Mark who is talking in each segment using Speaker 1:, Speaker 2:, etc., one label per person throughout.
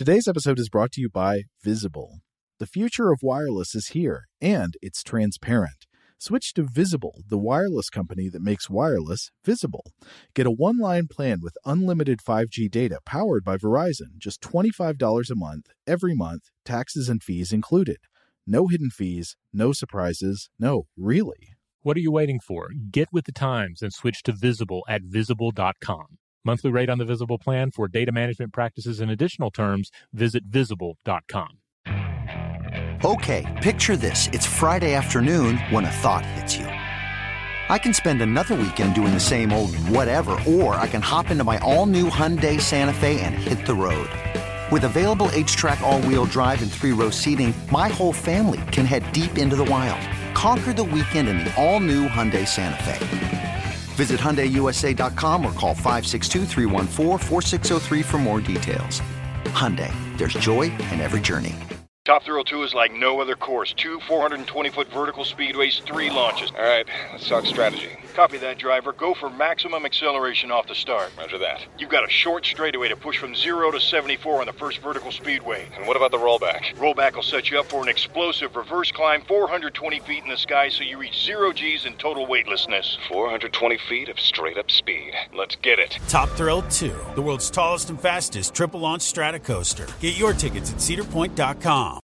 Speaker 1: Today's episode is brought to you by Visible. The future of wireless is here, and it's transparent. Switch to Visible, the wireless company that makes wireless visible. Get a one-line plan with unlimited 5G data powered by Verizon, just $25 a month, every month, taxes and fees included. No hidden fees, no surprises, no, really.
Speaker 2: What are you waiting for? Get with the times and switch to Visible at Visible.com. Monthly rate on the Visible plan for data management practices and additional terms, visit Visible.com.
Speaker 3: Okay, picture this. It's Friday afternoon when a thought hits you. I can spend another weekend doing the same old whatever, or I can hop into my all-new Hyundai Santa Fe and hit the road. With available H-Track all-wheel drive and 3-row seating, my whole family can head deep into the wild. Conquer the weekend in the all-new Hyundai Santa Fe. Visit HyundaiUSA.com or call 562-314-4603 for more details. Hyundai, there's joy in every journey.
Speaker 4: Top Thrill 2 is like no other course. 2 420-foot vertical speedways, 3 launches.
Speaker 5: All right, let's talk strategy.
Speaker 4: Copy that, driver. Go for maximum acceleration off the start.
Speaker 5: Roger that.
Speaker 4: You've got a short straightaway to push from 0 to 74 on the first vertical speedway.
Speaker 5: And what about the rollback?
Speaker 4: Rollback will set you up for an explosive reverse climb 420 feet in the sky so you reach 0 Gs in total weightlessness.
Speaker 5: 420 feet of straight-up speed. Let's get it.
Speaker 6: Top Thrill 2, the world's tallest and fastest triple-launch stratocoaster. Get your tickets at cedarpoint.com.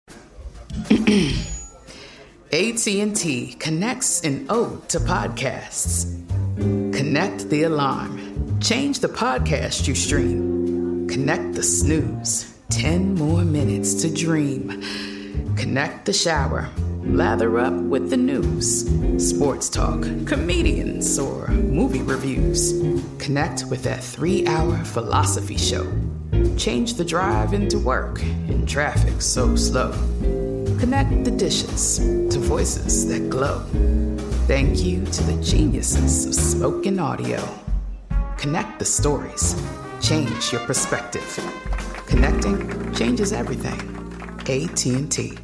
Speaker 7: AT&T connects an ode to podcasts. Connect the alarm. Change the podcast you stream. Connect the snooze. 10 more minutes to dream. Connect the shower. Lather up with the news. Sports talk, comedians, or movie reviews. Connect with that 3-hour philosophy show. Change the drive into work in traffic so slow. Connect the dishes to voices that glow. Thank you to the geniuses of spoken audio. Connect the stories. Change your perspective. Connecting changes everything. AT&T.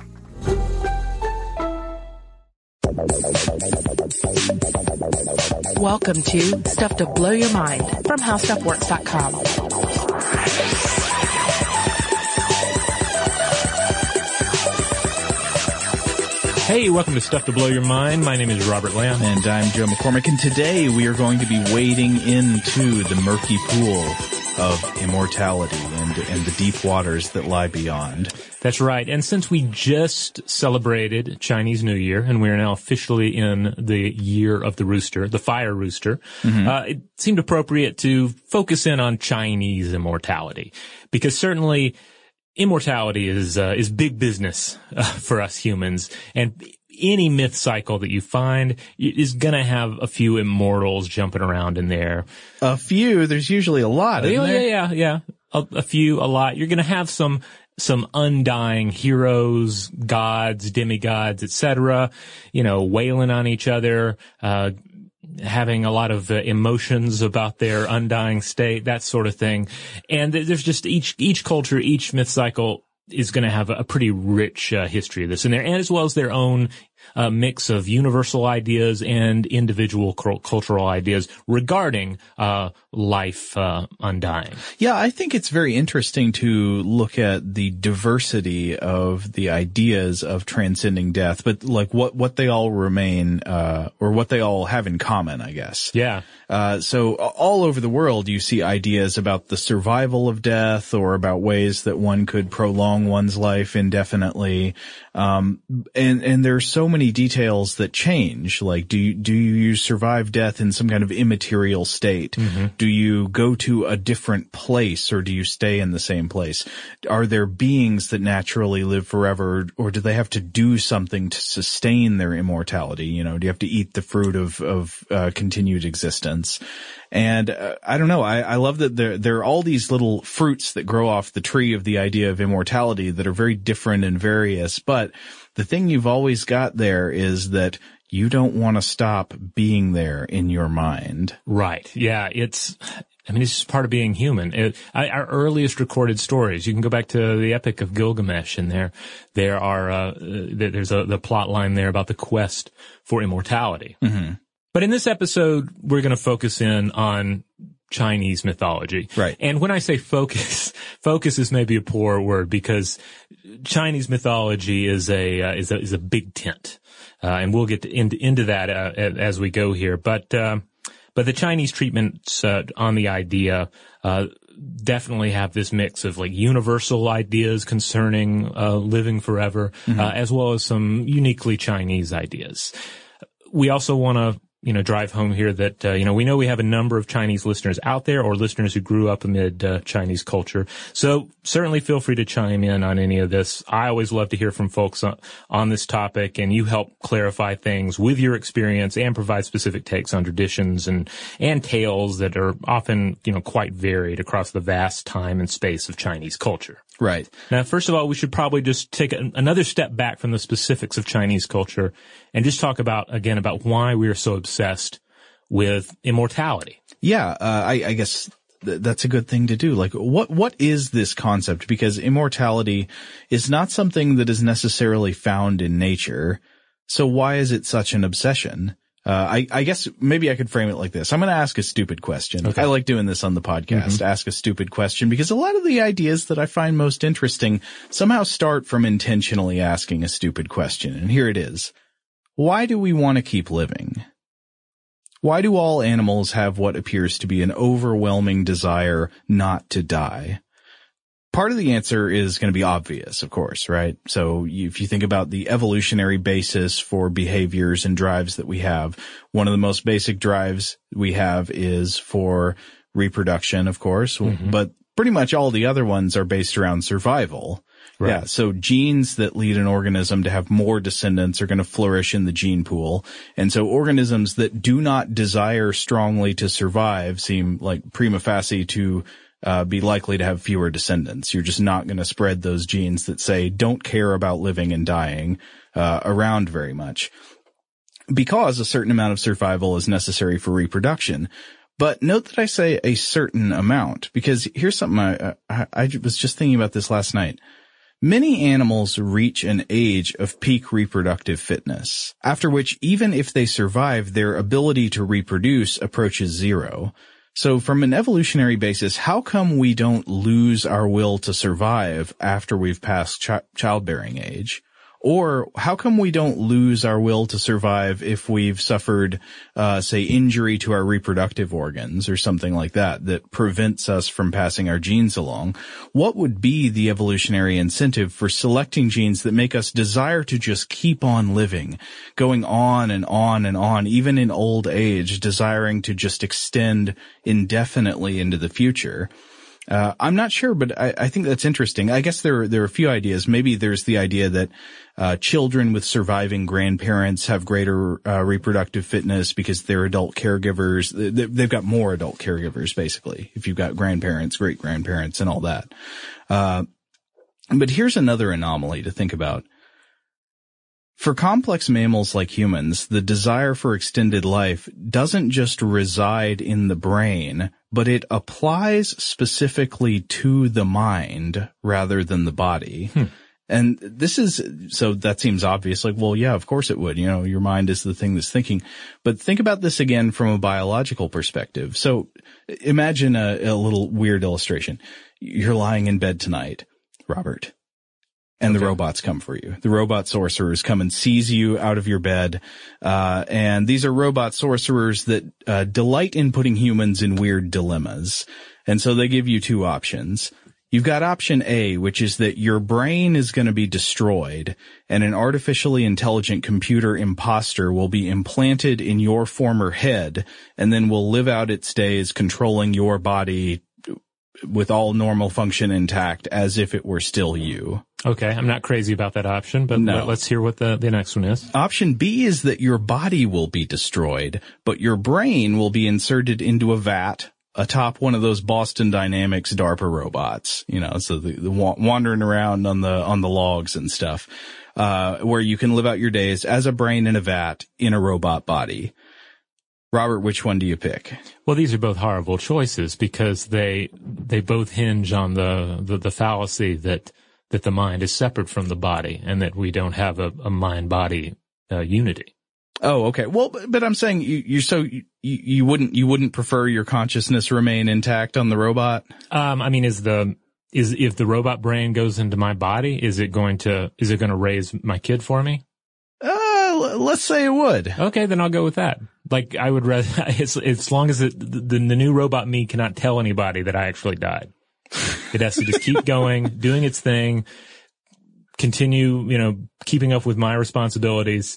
Speaker 8: Welcome to Stuff to Blow Your Mind from HowStuffWorks.com.
Speaker 2: Hey, welcome to Stuff to Blow Your Mind. My name is Robert Lamb.
Speaker 1: And I'm Joe McCormick, and today we are going to be wading into the murky pool of immortality and the deep waters that lie beyond.
Speaker 2: That's right. And since we just celebrated Chinese New Year, and we are now officially in the year of the rooster, the fire rooster, it seemed appropriate to focus in on Chinese immortality. Because certainly immortality is big business for us humans, and any myth cycle that you find is going to have a few immortals jumping around in there.
Speaker 1: A few? There's usually a lot, isn't there?
Speaker 2: Yeah. A few, a lot. You're going to have some undying heroes, gods, demigods, etc., wailing on each other, having a lot of emotions about their undying state, that sort of thing. And there's just each culture, each myth cycle is going to have a pretty rich history of this in there, and as well as their own mix of universal ideas and individual cultural ideas regarding life undying.
Speaker 1: Yeah, I think it's very interesting to look at the diversity of the ideas of transcending death, but like what they all remain or what they all have in common, I guess.
Speaker 2: Yeah.
Speaker 1: So all over the world you see ideas about the survival of death or about ways that one could prolong one's life indefinitely. And there's so many details that change. Like, do you survive death in some kind of immaterial state? Mm-hmm. Do you go to a different place, or do you stay in the same place? Are there beings that naturally live forever, or do they have to do something to sustain their immortality? Do you have to eat the fruit of continued existence? And I don't know. I love that there are all these little fruits that grow off the tree of the idea of immortality that are very different and various. But the thing you've always got there is that you don't want to stop being there in your mind.
Speaker 2: Right. Yeah. It's just part of being human. Our earliest recorded stories, you can go back to the Epic of Gilgamesh, and there's the plot line there about the quest for immortality. Mm-hmm. But in this episode, we're going to focus in on Chinese mythology.
Speaker 1: Right.
Speaker 2: And when I say focus is maybe a poor word because Chinese mythology is a big tent. And we'll get into that, as we go here. But the Chinese treatments, on the idea, definitely have this mix of like universal ideas concerning, living forever, as well as some uniquely Chinese ideas. We also want to, drive home here that, we know we have a number of Chinese listeners out there or listeners who grew up amid Chinese culture. So certainly feel free to chime in on any of this. I always love to hear from folks on this topic, and you help clarify things with your experience and provide specific takes on traditions and tales that are often, quite varied across the vast time and space of Chinese culture.
Speaker 1: Right.
Speaker 2: Now, first of all, we should probably just take another step back from the specifics of Chinese culture and just talk about why we are so obsessed with immortality.
Speaker 1: Yeah, I guess that's a good thing to do. Like, what is this concept? Because immortality is not something that is necessarily found in nature. So why is it such an obsession? I guess maybe I could frame it like this. I'm going to ask a stupid question. Okay. I like doing this on the podcast, ask a stupid question, because a lot of the ideas that I find most interesting somehow start from intentionally asking a stupid question. And here it is. Why do we want to keep living? Why do all animals have what appears to be an overwhelming desire not to die? Part of the answer is going to be obvious, of course, right? So if you think about the evolutionary basis for behaviors and drives that we have, one of the most basic drives we have is for reproduction, of course, but pretty much all the other ones are based around survival. Right. Yeah, so genes that lead an organism to have more descendants are going to flourish in the gene pool. And so organisms that do not desire strongly to survive seem like prima facie to be likely to have fewer descendants. You're just not going to spread those genes that say don't care about living and dying around very much, because a certain amount of survival is necessary for reproduction. But note that I say a certain amount, because here's something I was just thinking about this last night. Many animals reach an age of peak reproductive fitness, after which even if they survive, their ability to reproduce approaches zero. So from an evolutionary basis, how come we don't lose our will to survive after we've passed childbearing age? Or how come we don't lose our will to survive if we've suffered, say, injury to our reproductive organs or something like that prevents us from passing our genes along? What would be the evolutionary incentive for selecting genes that make us desire to just keep on living, going on and on and on, even in old age, desiring to just extend indefinitely into the future? I'm not sure, but I think that's interesting. I guess there are a few ideas. Maybe there's the idea that children with surviving grandparents have greater reproductive fitness because they're adult caregivers. They've got more adult caregivers, basically, if you've got grandparents, great-grandparents, and all that. But here's another anomaly to think about. For complex mammals like humans, the desire for extended life doesn't just reside in the brain, but it applies specifically to the mind rather than the body. And so that seems obvious, like, well, yeah, of course it would. Your mind is the thing that's thinking. But think about this again from a biological perspective. So imagine a little weird illustration. You're lying in bed tonight, Robert. And the robots come for you. The robot sorcerers come and seize you out of your bed. And these are robot sorcerers that delight in putting humans in weird dilemmas. And so they give you two options. You've got option A, which is that your brain is going to be destroyed and an artificially intelligent computer imposter will be implanted in your former head and then will live out its days controlling your body with all normal function intact as if it were still you.
Speaker 2: Okay, I'm not crazy about that option, but let's hear what the next one is.
Speaker 1: Option B is that your body will be destroyed, but your brain will be inserted into a vat atop one of those Boston Dynamics DARPA robots, so the wandering around on the logs and stuff, where you can live out your days as a brain in a vat in a robot body. Robert, which one do you pick?
Speaker 2: Well, these are both horrible choices because they both hinge on the fallacy that the mind is separate from the body and that we don't have a mind-body unity.
Speaker 1: Oh, okay. Well, but I'm saying you wouldn't prefer your consciousness remain intact on the robot?
Speaker 2: I mean, if the robot brain goes into my body, is it going to raise my kid for me?
Speaker 1: Let's say it would.
Speaker 2: Okay, then I'll go with that. Like, I would rather, as long as the new robot me cannot tell anybody that I actually died. It has to just keep going, doing its thing, continue, keeping up with my responsibilities.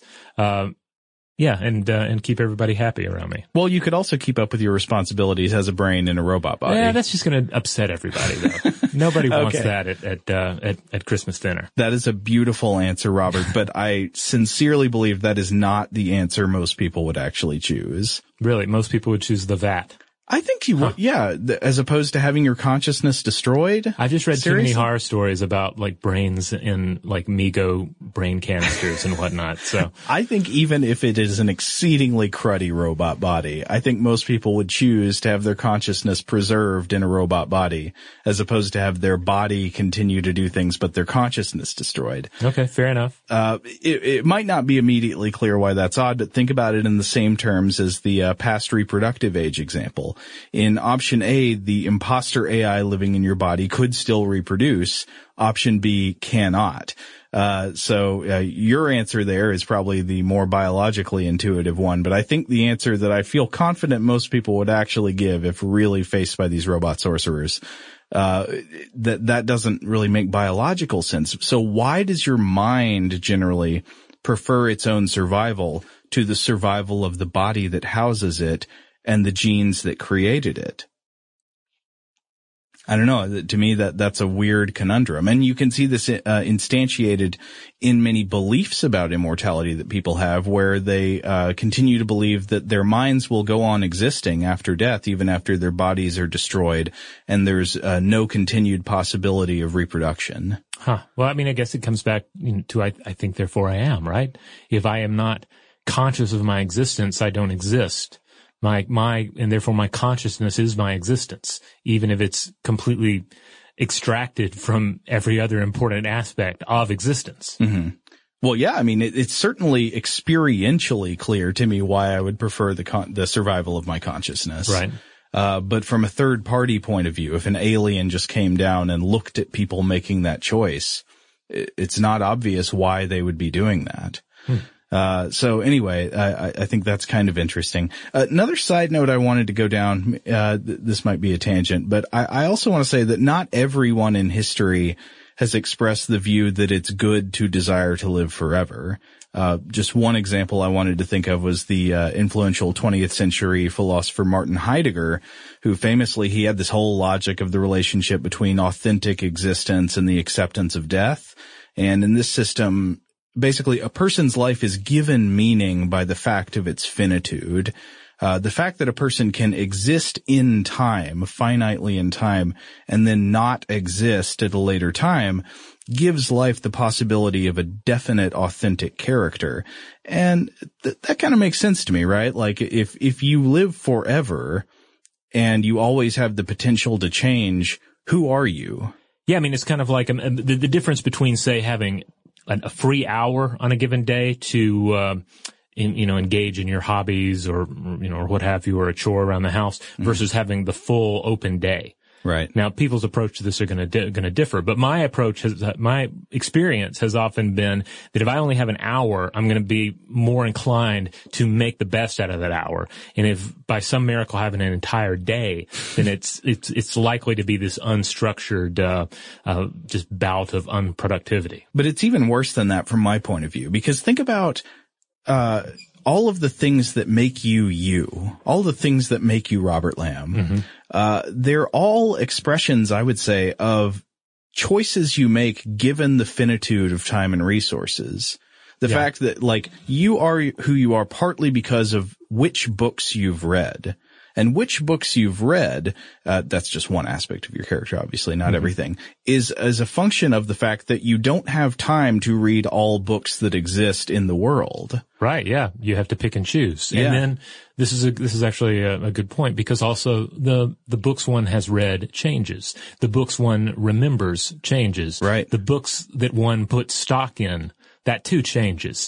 Speaker 2: And keep everybody happy around me.
Speaker 1: Well, you could also keep up with your responsibilities as a brain in a robot body.
Speaker 2: Yeah, that's just going to upset everybody, though. Nobody wants that at Christmas dinner.
Speaker 1: That is a beautiful answer, Robert, but I sincerely believe that is not the answer most people would actually choose.
Speaker 2: Really? Most people would choose the vat.
Speaker 1: I think you would, yeah, as opposed to having your consciousness destroyed.
Speaker 2: I've just read too many horror stories about like brains in like Mego brain canisters and whatnot. So
Speaker 1: I think even if it is an exceedingly cruddy robot body, I think most people would choose to have their consciousness preserved in a robot body as opposed to have their body continue to do things but their consciousness destroyed.
Speaker 2: Okay, fair enough.
Speaker 1: It might not be immediately clear why that's odd, but think about it in the same terms as the past reproductive age example. In option A, the imposter AI living in your body could still reproduce. Option B cannot. So your answer there is probably the more biologically intuitive one, but I think the answer that I feel confident most people would actually give if really faced by these robot sorcerers, that doesn't really make biological sense. So why does your mind generally prefer its own survival to the survival of the body that houses it and the genes that created it? I don't know. To me, that's a weird conundrum. And you can see this instantiated in many beliefs about immortality that people have, where they continue to believe that their minds will go on existing after death, even after their bodies are destroyed, and there's no continued possibility of reproduction.
Speaker 2: Huh. Well, I mean, I guess it comes back to I think, therefore I am, right? If I am not conscious of my existence, I don't exist. And therefore my consciousness is my existence, even if it's completely extracted from every other important aspect of existence.
Speaker 1: Mm-hmm. Well, yeah, I mean, it's certainly experientially clear to me why I would prefer the survival of my consciousness.
Speaker 2: Right.
Speaker 1: But from a third party point of view, if an alien just came down and looked at people making that choice, it's not obvious why they would be doing that. So anyway, I think that's kind of interesting. Another side note I wanted to go down, this might be a tangent, but I also want to say that not everyone in history has expressed the view that it's good to desire to live forever. Just one example I wanted to think of was the influential 20th century philosopher Martin Heidegger, who famously, he had this whole logic of the relationship between authentic existence and the acceptance of death. And in this system, basically, a person's life is given meaning by the fact of its finitude. The fact that a person can exist in time, finitely in time, and then not exist at a later time gives life the possibility of a definite, authentic character. And that kind of makes sense to me, right? Like, if you live forever and you always have the potential to change, who are you?
Speaker 2: Yeah, I mean, it's kind of like the difference between, say, having a free hour on a given day to, engage in your hobbies or what have you, or a chore around the house versus having the full open day.
Speaker 1: Right.
Speaker 2: Now, people's approach to this are going to differ, but my experience has often been that if I only have an hour, I'm going to be more inclined to make the best out of that hour. And if by some miracle having an entire day, then it's likely to be this unstructured, just bout of unproductivity.
Speaker 1: But it's even worse than that from my point of view, because think about, all of the things that make you, all the things that make you Robert Lamb, they're all expressions, I would say, of choices you make given the finitude of time and resources. The fact that, like, you are who you are partly because of which books you've read. And which books you've read, that's just one aspect of your character, obviously, not everything, is as a function of the fact that you don't have time to read all books that exist in the world.
Speaker 2: Right, yeah. You have to pick and choose. Yeah. And then this is actually a good point, because also the books one has read changes. The books one remembers changes.
Speaker 1: Right.
Speaker 2: The books that one puts stock in, that too changes.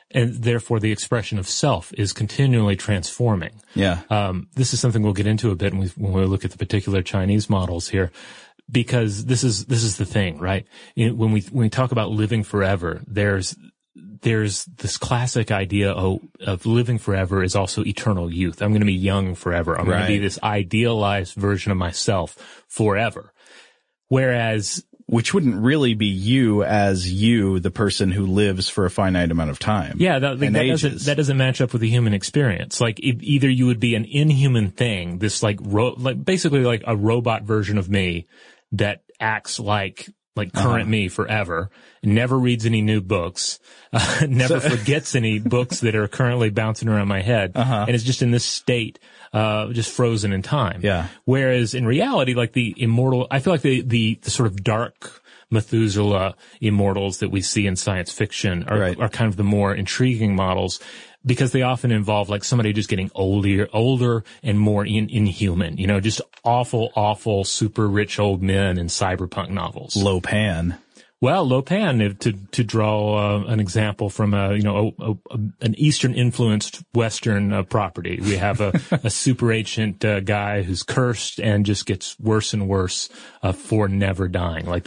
Speaker 2: and therefore the expression of self is continually transforming.
Speaker 1: Yeah.
Speaker 2: This is something we'll get into a bit when we look at the particular Chinese models here, because this is the thing, right? When we talk about living forever, there's this classic idea of living forever is also eternal youth. I'm going to be young forever. I'm going to be this idealized version of myself forever. Whereas,
Speaker 1: which wouldn't really be you as you, the person who lives for a finite amount of time.
Speaker 2: Yeah, that doesn't match up with the human experience. Like, either you would be an inhuman thing, this basically like a robot version of me that acts like current me forever, never reads any new books, never forgets any books that are currently bouncing around my head, and is just in this state, just frozen in time.
Speaker 1: Yeah.
Speaker 2: Whereas in reality, like the immortal, I feel like the sort of dark Methuselah immortals that we see in science fiction are kind of the more intriguing models, because they often involve like somebody just getting older and more inhuman, just awful, super rich old men in cyberpunk novels.
Speaker 1: Lo Pan.
Speaker 2: Well, Lo Pan, to draw an example from an Eastern influenced Western property. We have a super ancient guy who's cursed and just gets worse and worse for never dying. Like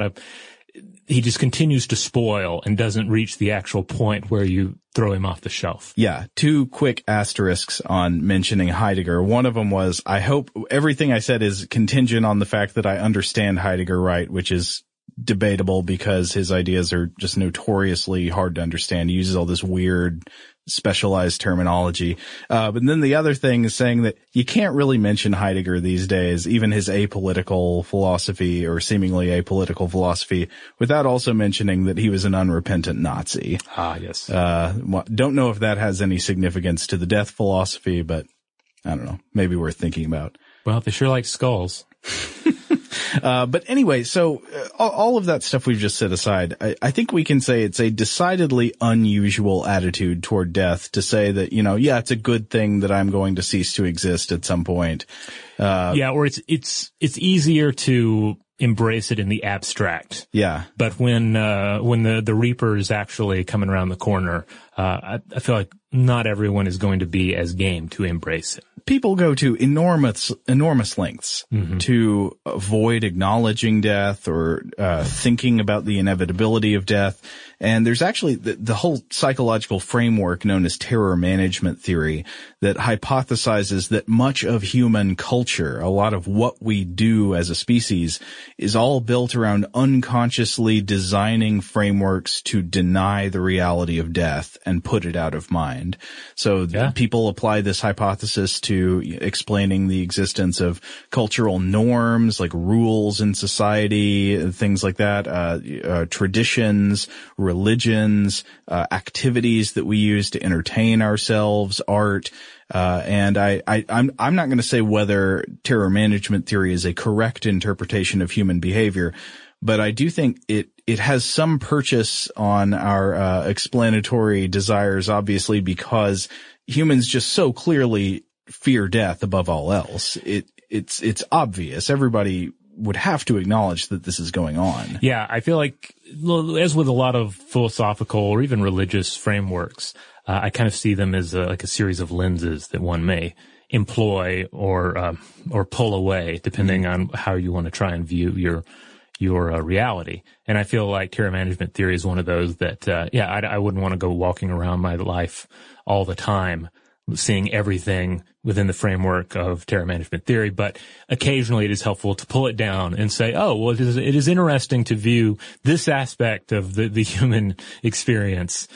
Speaker 2: he just continues to spoil and doesn't reach the actual point where you throw him off the shelf.
Speaker 1: Yeah. 2 quick asterisks on mentioning Heidegger. One of them was, I hope everything I said is contingent on the fact that I understand Heidegger right, which is debatable because his ideas are just notoriously hard to understand. He uses all this weird specialized terminology. But then the other thing is saying that you can't really mention Heidegger these days, even his apolitical philosophy or seemingly apolitical philosophy, without also mentioning that he was an unrepentant Nazi.
Speaker 2: Ah, yes.
Speaker 1: Don't know if that has any significance to the death philosophy, but I don't know. Maybe worth thinking about.
Speaker 2: Well, they sure like skulls.
Speaker 1: But anyway, so all of that stuff we've just set aside, I think we can say it's a decidedly unusual attitude toward death to say that, it's a good thing that I'm going to cease to exist at some point.
Speaker 2: Or it's easier to embrace it in the abstract.
Speaker 1: Yeah.
Speaker 2: But when the Reaper is actually coming around the corner, I feel like not everyone is going to be as game to embrace it.
Speaker 1: People go to enormous lengths to avoid acknowledging death or thinking about the inevitability of death. And there's actually the whole psychological framework known as terror management theory that hypothesizes that much of human culture, a lot of what we do as a species, is all built around unconsciously designing frameworks to deny the reality of death and put it out of mind. So people apply this hypothesis to explaining the existence of cultural norms like rules in society, things like that, traditions, religions, activities that we use to entertain ourselves, art. And I'm not going to say whether terror management theory is a correct interpretation of human behavior, but I do think it has some purchase on our explanatory desires, obviously, because humans just so clearly fear death above all else. It's obvious. Everybody would have to acknowledge that this is going on.
Speaker 2: Yeah, I feel like, as with a lot of philosophical or even religious frameworks, I kind of see them as like a series of lenses that one may employ or pull away, depending on how you want to try and view your reality. And I feel like terror management theory is one of those that, I wouldn't want to go walking around my life all the time seeing everything within the framework of terror management theory, but occasionally it is helpful to pull it down and say, oh, well, it is interesting to view this aspect of the human experience,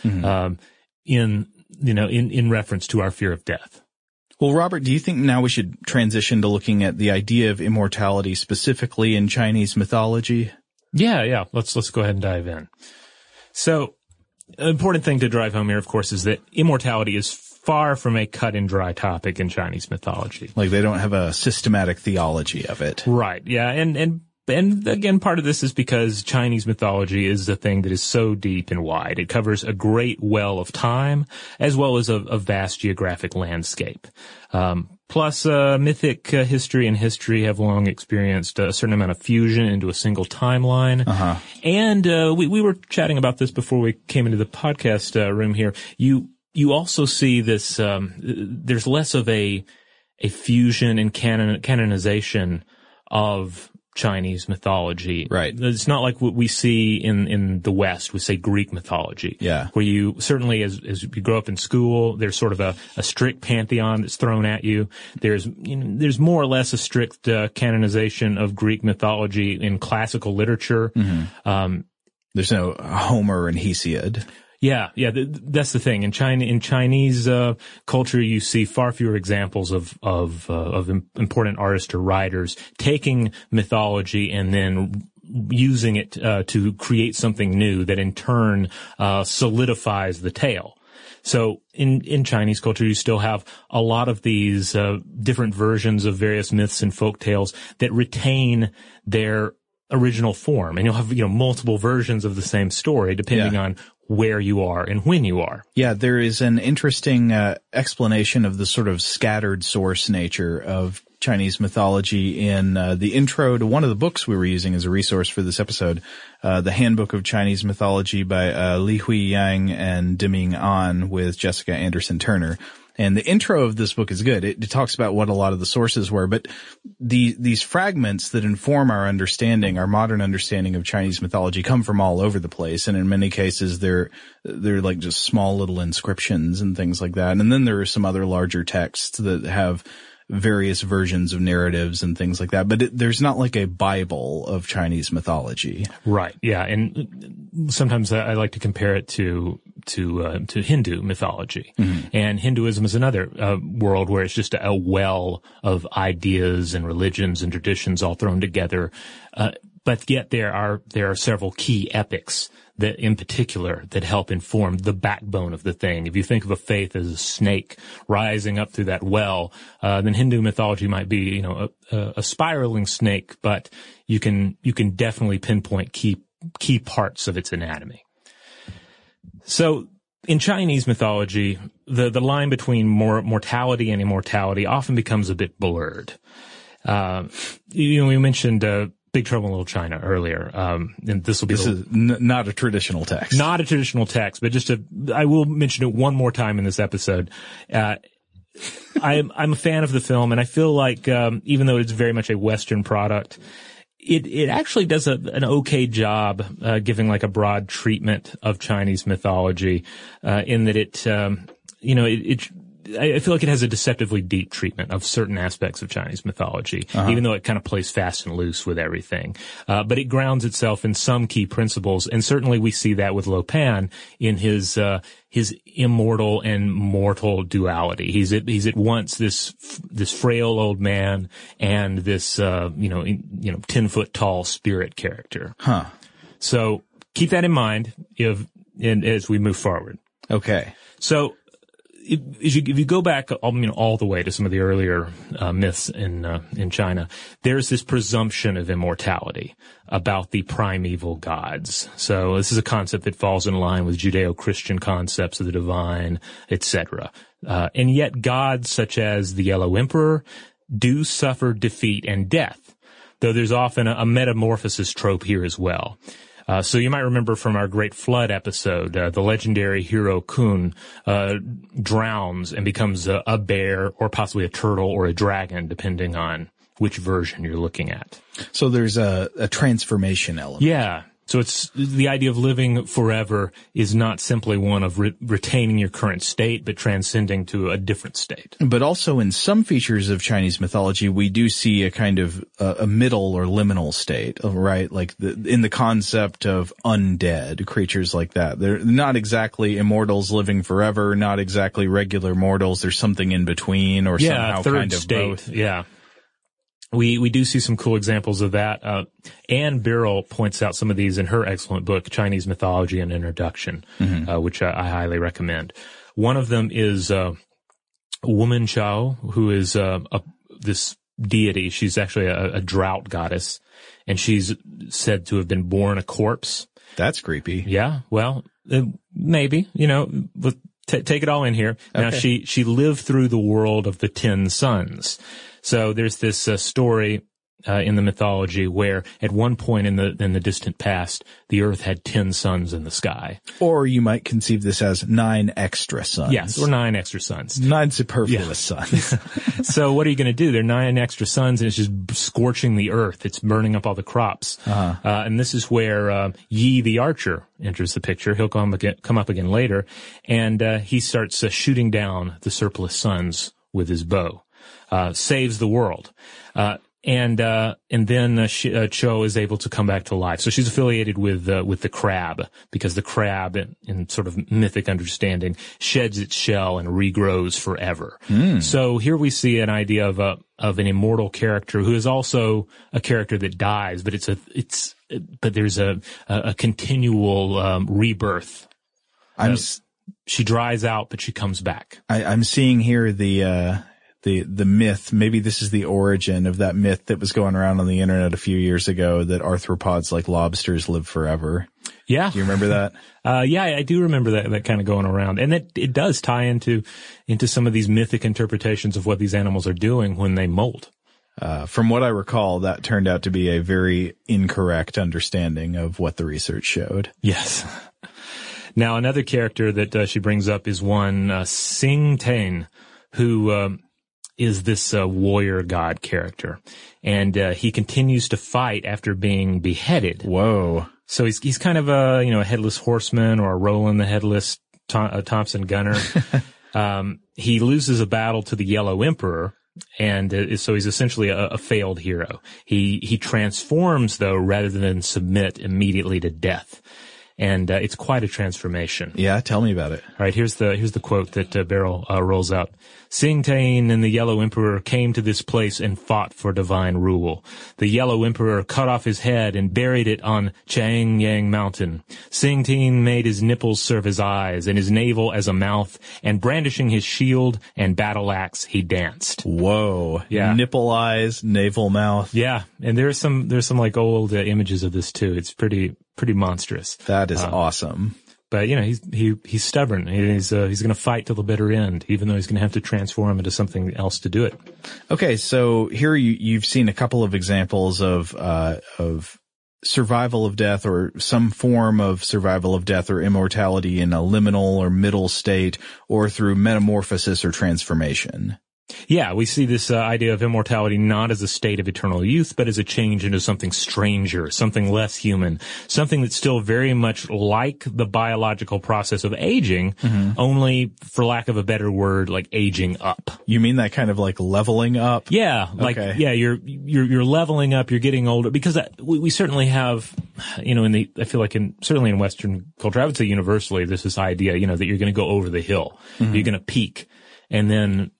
Speaker 2: in reference to our fear of death.
Speaker 1: Well, Robert, do you think now we should transition to looking at the idea of immortality specifically in Chinese mythology?
Speaker 2: Yeah. Let's go ahead and dive in. So, an important thing to drive home here, of course, is that immortality is far from a cut and dry topic in Chinese mythology.
Speaker 1: Like they don't have a systematic theology of it.
Speaker 2: Right. Yeah. And again, part of this is because Chinese mythology is a thing that is so deep and wide. It covers a great well of time as well as a vast geographic landscape. Plus, mythic history and history have long experienced a certain amount of fusion into a single timeline. And we were chatting about this before we came into the podcast room here. You also see this, there's less of a fusion and canonization of Chinese mythology.
Speaker 1: Right.
Speaker 2: It's not like what we see in the West, we say Greek mythology.
Speaker 1: Yeah.
Speaker 2: Where you, certainly as you grow up in school, there's sort of a strict pantheon that's thrown at you. There's more or less a strict canonization of Greek mythology in classical literature.
Speaker 1: There's no Homer and Hesiod.
Speaker 2: Yeah, that's the thing. In Chinese culture, you see far fewer examples of important artists or writers taking mythology and then using it to create something new that in turn solidifies the tale. So in Chinese culture, you still have a lot of these different versions of various myths and folk tales that retain their original form, and you'll have multiple versions of the same story depending on where you are and when you are.
Speaker 1: Yeah, there is an interesting explanation of the sort of scattered source nature of Chinese mythology in the intro to one of the books we were using as a resource for this episode, the Handbook of Chinese Mythology by Li Hui Yang and Deming An with Jessica Anderson Turner. And the intro of this book is good. It talks about what a lot of the sources were, but these fragments that inform our understanding, our modern understanding of Chinese mythology, come from all over the place. And in many cases, they're like just small little inscriptions and things like that. And then there are some other larger texts that have various versions of narratives and things like that. But there's not like a Bible of Chinese mythology.
Speaker 2: Right. Yeah. And sometimes I like to compare it to Hindu mythology. And Hinduism is another world where it's just a well of ideas and religions and traditions all thrown together. But yet there are several key epics that in particular that help inform the backbone of the thing. If you think of a faith as a snake rising up through that well, then Hindu mythology might be, a spiraling snake, but you can definitely pinpoint key parts of its anatomy. So in Chinese mythology, the line between mortality and immortality often becomes a bit blurred. We mentioned Big Trouble in Little China earlier, and this is
Speaker 1: not a traditional text.
Speaker 2: Not a traditional text, but I will mention it one more time in this episode. I'm a fan of the film, and I feel like even though it's very much a Western product, it actually does an okay job giving like a broad treatment of Chinese mythology, in that I feel like it has a deceptively deep treatment of certain aspects of Chinese mythology, even though it kind of plays fast and loose with everything. But it grounds itself in some key principles, and certainly we see that with Lo Pan in his immortal and mortal duality. He's at once this frail old man and this 10-foot tall spirit character. So keep that in mind as we move forward.
Speaker 1: Okay.
Speaker 2: So if you go back all the way to some of the earlier myths in China, there's this presumption of immortality about the primeval gods. So this is a concept that falls in line with Judeo-Christian concepts of the divine, etc. And yet gods such as the Yellow Emperor do suffer defeat and death, though there's often a metamorphosis trope here as well. So you might remember from our Great Flood episode, the legendary hero Kun drowns and becomes a bear or possibly a turtle or a dragon, depending on which version you're looking at.
Speaker 1: So there's a transformation element.
Speaker 2: Yeah. So it's the idea of living forever is not simply one of retaining your current state, but transcending to a different state.
Speaker 1: But also in some features of Chinese mythology, we do see a kind of a middle or liminal state, right? Like in the concept of undead creatures like that. They're not exactly immortals living forever, not exactly regular mortals. There's something in between or somehow kind of
Speaker 2: state.
Speaker 1: Both.
Speaker 2: Yeah. We do see some cool examples of that. Anne Birrell points out some of these in her excellent book, Chinese Mythology and Introduction, which I highly recommend. One of them is Wu Men Chao, who is this deity. She's actually a drought goddess, and she's said to have been born a corpse.
Speaker 1: That's creepy.
Speaker 2: Yeah, well, maybe, with take it all in here. Now,
Speaker 1: Okay.
Speaker 2: she lived through the world of the 10 sons. So there's this story in the mythology where at one point in the distant past, the earth had 10 suns in the sky.
Speaker 1: Or you might conceive this as 9 extra suns.
Speaker 2: Yes, or 9 extra suns.
Speaker 1: 9 superfluous suns.
Speaker 2: So what are you going to do? There are 9 extra suns, and it's just scorching the earth. It's burning up all the crops. And this is where Yi the archer enters the picture. He'll come up again later, and he starts shooting down the surplus suns with his bow. Saves the world. And then Cho is able to come back to life. So she's affiliated with the crab, because the crab, in sort of mythic understanding, sheds its shell and regrows forever. So here we see an idea of an immortal character who is also a character that dies, but but there's a continual rebirth. She dries out, but she comes back.
Speaker 1: I'm seeing here the myth. Maybe this is the origin of that myth that was going around on the internet a few years ago, that arthropods like lobsters live forever.
Speaker 2: Yeah.
Speaker 1: Do you remember that?
Speaker 2: Yeah, I do remember that kind of going around. And it does tie into some of these mythic interpretations of what these animals are doing when they molt.
Speaker 1: From what I recall, that turned out to be a very incorrect understanding of what the research showed.
Speaker 2: Yes. Now, another character that she brings up is one Sing Tain, who is this warrior god character. And he continues to fight after being beheaded.
Speaker 1: Whoa.
Speaker 2: So he's kind of a headless horseman, or a Roland the Headless Thompson gunner. He loses a battle to the Yellow Emperor, and so he's essentially a failed hero. He transforms, though, rather than submit immediately to death. And it's quite a transformation.
Speaker 1: Yeah, tell me about it.
Speaker 2: All right, here's the quote that Beryl rolls out. Sing Tain and the Yellow Emperor came to this place and fought for divine rule. The Yellow Emperor cut off his head and buried it on Chang Yang Mountain. Sing Tain made his nipples serve as eyes and his navel as a mouth, and brandishing his shield and battle axe, he danced.
Speaker 1: Whoa.
Speaker 2: Yeah.
Speaker 1: Nipple eyes, navel mouth.
Speaker 2: Yeah, and there's some like old images of this too. It's pretty monstrous.
Speaker 1: That is awesome.
Speaker 2: But he's stubborn. He's going to fight till the bitter end, even though he's going to have to transform into something else to do it.
Speaker 1: Okay, so here you've seen a couple of examples of survival of death, or some form of survival of death or immortality in a liminal or middle state, or through metamorphosis or transformation.
Speaker 2: Yeah, we see this idea of immortality not as a state of eternal youth, but as a change into something stranger, something less human, something that's still very much like the biological process of aging, only, for lack of a better word, like aging up.
Speaker 1: You mean that kind of like leveling up?
Speaker 2: Yeah, you're leveling up, you're getting older, because we certainly have, I feel like certainly in Western culture, I would say universally, there's this idea, that you're going to go over the hill, you're going to peak, and then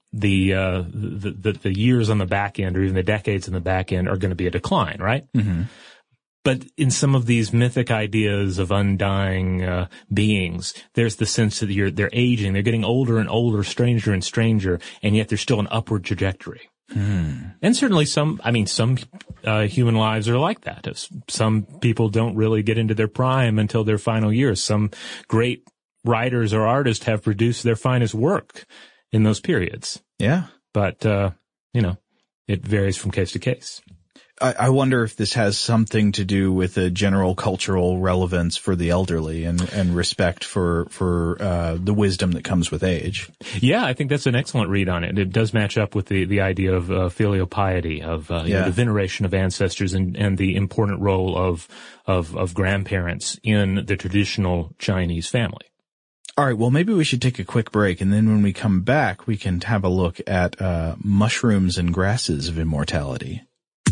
Speaker 2: the years on the back end, or even the decades on the back end, are going to be a decline, right? Mm-hmm. But in some of these mythic ideas of undying beings, there's the sense that they're aging, they're getting older and older, stranger and stranger, and yet there's still an upward trajectory. And certainly some human lives are like that. Some people don't really get into their prime until their final years. Some great writers or artists have produced their finest work in those periods.
Speaker 1: Yeah.
Speaker 2: But, it varies from case to case.
Speaker 1: I wonder if this has something to do with a general cultural relevance for the elderly and respect for the wisdom that comes with age.
Speaker 2: Yeah, I think that's an excellent read on it. It does match up with the idea of filial piety, of the veneration of ancestors, and the important role of grandparents in the traditional Chinese family.
Speaker 1: All right, well, maybe we should take a quick break, and then when we come back, we can have a look at mushrooms and grasses of immortality.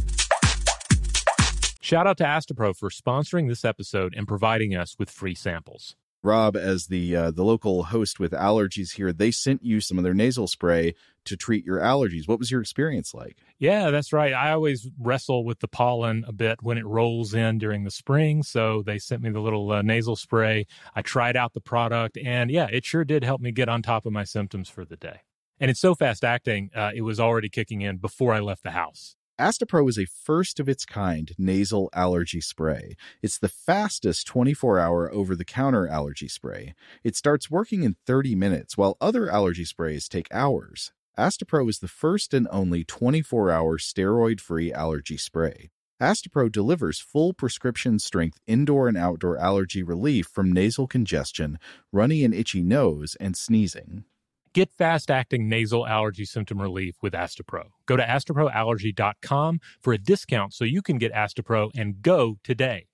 Speaker 2: Shout out to Astapro for sponsoring this episode and providing us with free samples.
Speaker 9: Rob, as the local host with allergies here, they sent you some of their nasal spray to treat your allergies. What was your experience like?
Speaker 2: Yeah, that's right. I always wrestle with the pollen a bit when it rolls in during the spring, so they sent me the little nasal spray. I tried out the product, and yeah, it sure did help me get on top of my symptoms for the day. And it's so fast acting, it was already kicking in before I left the house.
Speaker 9: Astepro is a first-of-its-kind nasal allergy spray. It's the fastest 24-hour over-the-counter allergy spray. It starts working in 30 minutes, while other allergy sprays take hours. Astepro is the first and only 24-hour steroid-free allergy spray. Astepro delivers full prescription-strength indoor and outdoor allergy relief from nasal congestion, runny and itchy nose, and sneezing.
Speaker 2: Get fast-acting nasal allergy symptom relief with Astepro. Go to asteproallergy.com for a discount so you can get Astepro and go today.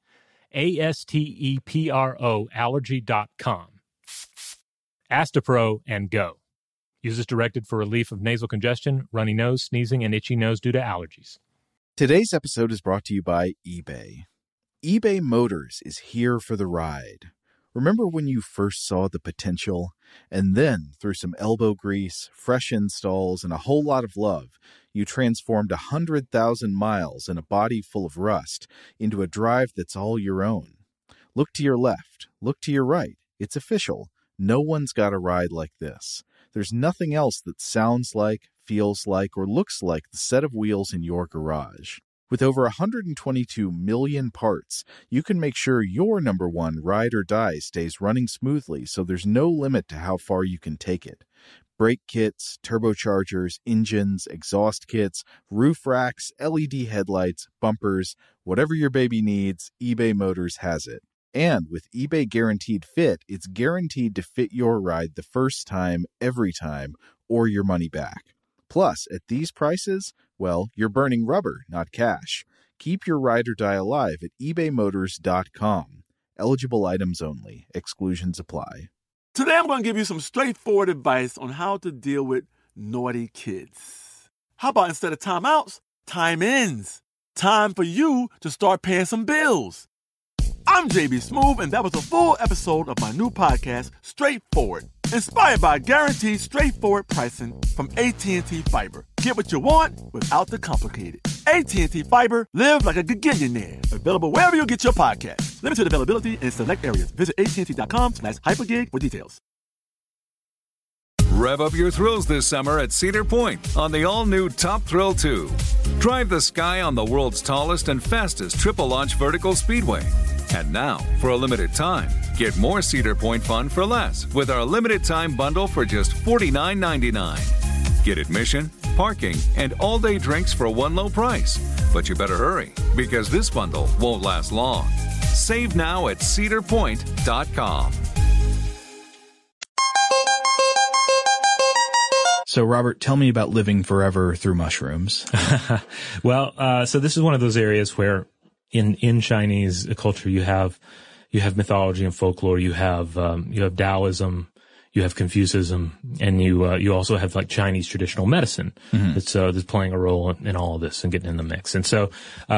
Speaker 2: ASTEPRO allergy.com. Astepro and go. Use as directed for relief of nasal congestion, runny nose, sneezing, and itchy nose due to allergies.
Speaker 9: Today's episode is brought to you by eBay. eBay Motors is here for the ride. Remember when you first saw the potential? And then, through some elbow grease, fresh installs, and a whole lot of love, you transformed 100,000 miles and a body full of rust into a drive that's all your own. Look to your left. Look to your right. It's official. No one's got a ride like this. There's nothing else that sounds like, feels like, or looks like the set of wheels in your garage. With over 122 million parts, you can make sure your number one ride or die stays running smoothly so there's no limit to how far you can take it. Brake kits, turbochargers, engines, exhaust kits, roof racks, LED headlights, bumpers, whatever your baby needs, eBay Motors has it. And with eBay Guaranteed Fit, it's guaranteed to fit your ride the first time, every time, or your money back. Plus, at these prices, well, you're burning rubber, not cash. Keep your ride or die alive at ebaymotors.com. Eligible items only. Exclusions apply.
Speaker 10: Today I'm going to give you some straightforward advice on how to deal with naughty kids. How about instead of timeouts, time-ins? Time for you to start paying some bills. I'm JB Smoove, and that was a full episode of my new podcast, Straightforward, inspired by guaranteed straightforward pricing from AT&T Fiber. Get what you want without the complicated. AT&T Fiber, live like a gigillionaire. Available wherever you get your podcasts. Limited availability in select areas. Visit AT&T.com/hypergig for details.
Speaker 11: Rev up your thrills this summer at Cedar Point on the all-new Top Thrill 2. Drive the sky on the world's tallest and fastest triple-launch vertical speedway. And now, for a limited time, get more Cedar Point fun for less with our limited-time bundle for just $49.99. Get admission, parking, and all-day drinks for one low price. But you better hurry, because this bundle won't last long. Save now at cedarpoint.com.
Speaker 1: So, Robert, tell me about living forever through mushrooms.
Speaker 2: Well, so this is one of those areas where in Chinese culture you have mythology and folklore, you have Taoism, you have Confucianism, and you also have like Chinese traditional medicine that's playing a role in all of this and getting in the mix. And so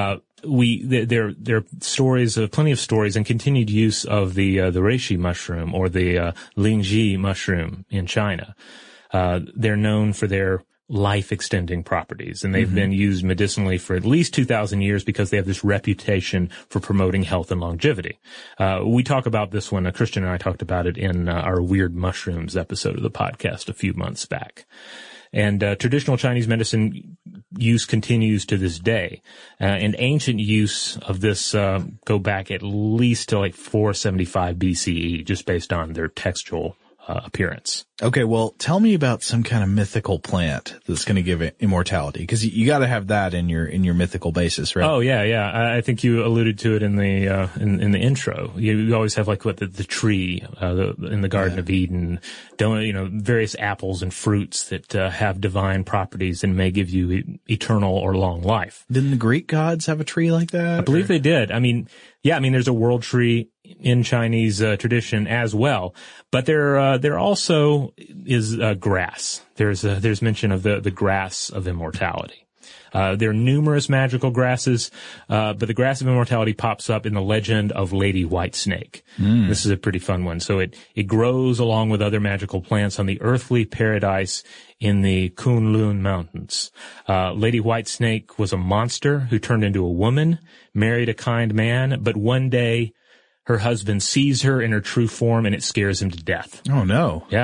Speaker 2: there are stories, plenty of stories, and continued use of the reishi mushroom or the lingzhi mushroom in China. They're known for their life-extending properties, and they've been used medicinally for at least 2,000 years because they have this reputation for promoting health and longevity. We talk about this one, Christian and I talked about it in our Weird Mushrooms episode of the podcast a few months back. And traditional Chinese medicine use continues to this day. And ancient use of this go back at least to like 475 BCE, just based on their textual appearance.
Speaker 1: Okay, well, tell me about some kind of mythical plant that's going to give it immortality, because you got to have that in your mythical basis, right?
Speaker 2: Oh yeah. I think you alluded to it in the in the intro. You always have like the tree in the Garden of Eden, various apples and fruits that have divine properties and may give you eternal or long life.
Speaker 1: Didn't the Greek gods have a tree like that?
Speaker 2: I believe they did. There's a world tree in Chinese tradition as well, but there also is grass. There's mention of the grass of immortality. There are numerous magical grasses, but the grass of immortality pops up in the legend of Lady Whitesnake. This is a pretty fun one. So it grows along with other magical plants on the earthly paradise in the Kunlun Mountains. Lady Whitesnake was a monster who turned into a woman, married a kind man, but one day her husband sees her in her true form and it scares him to death.
Speaker 1: Oh no.
Speaker 2: Yeah.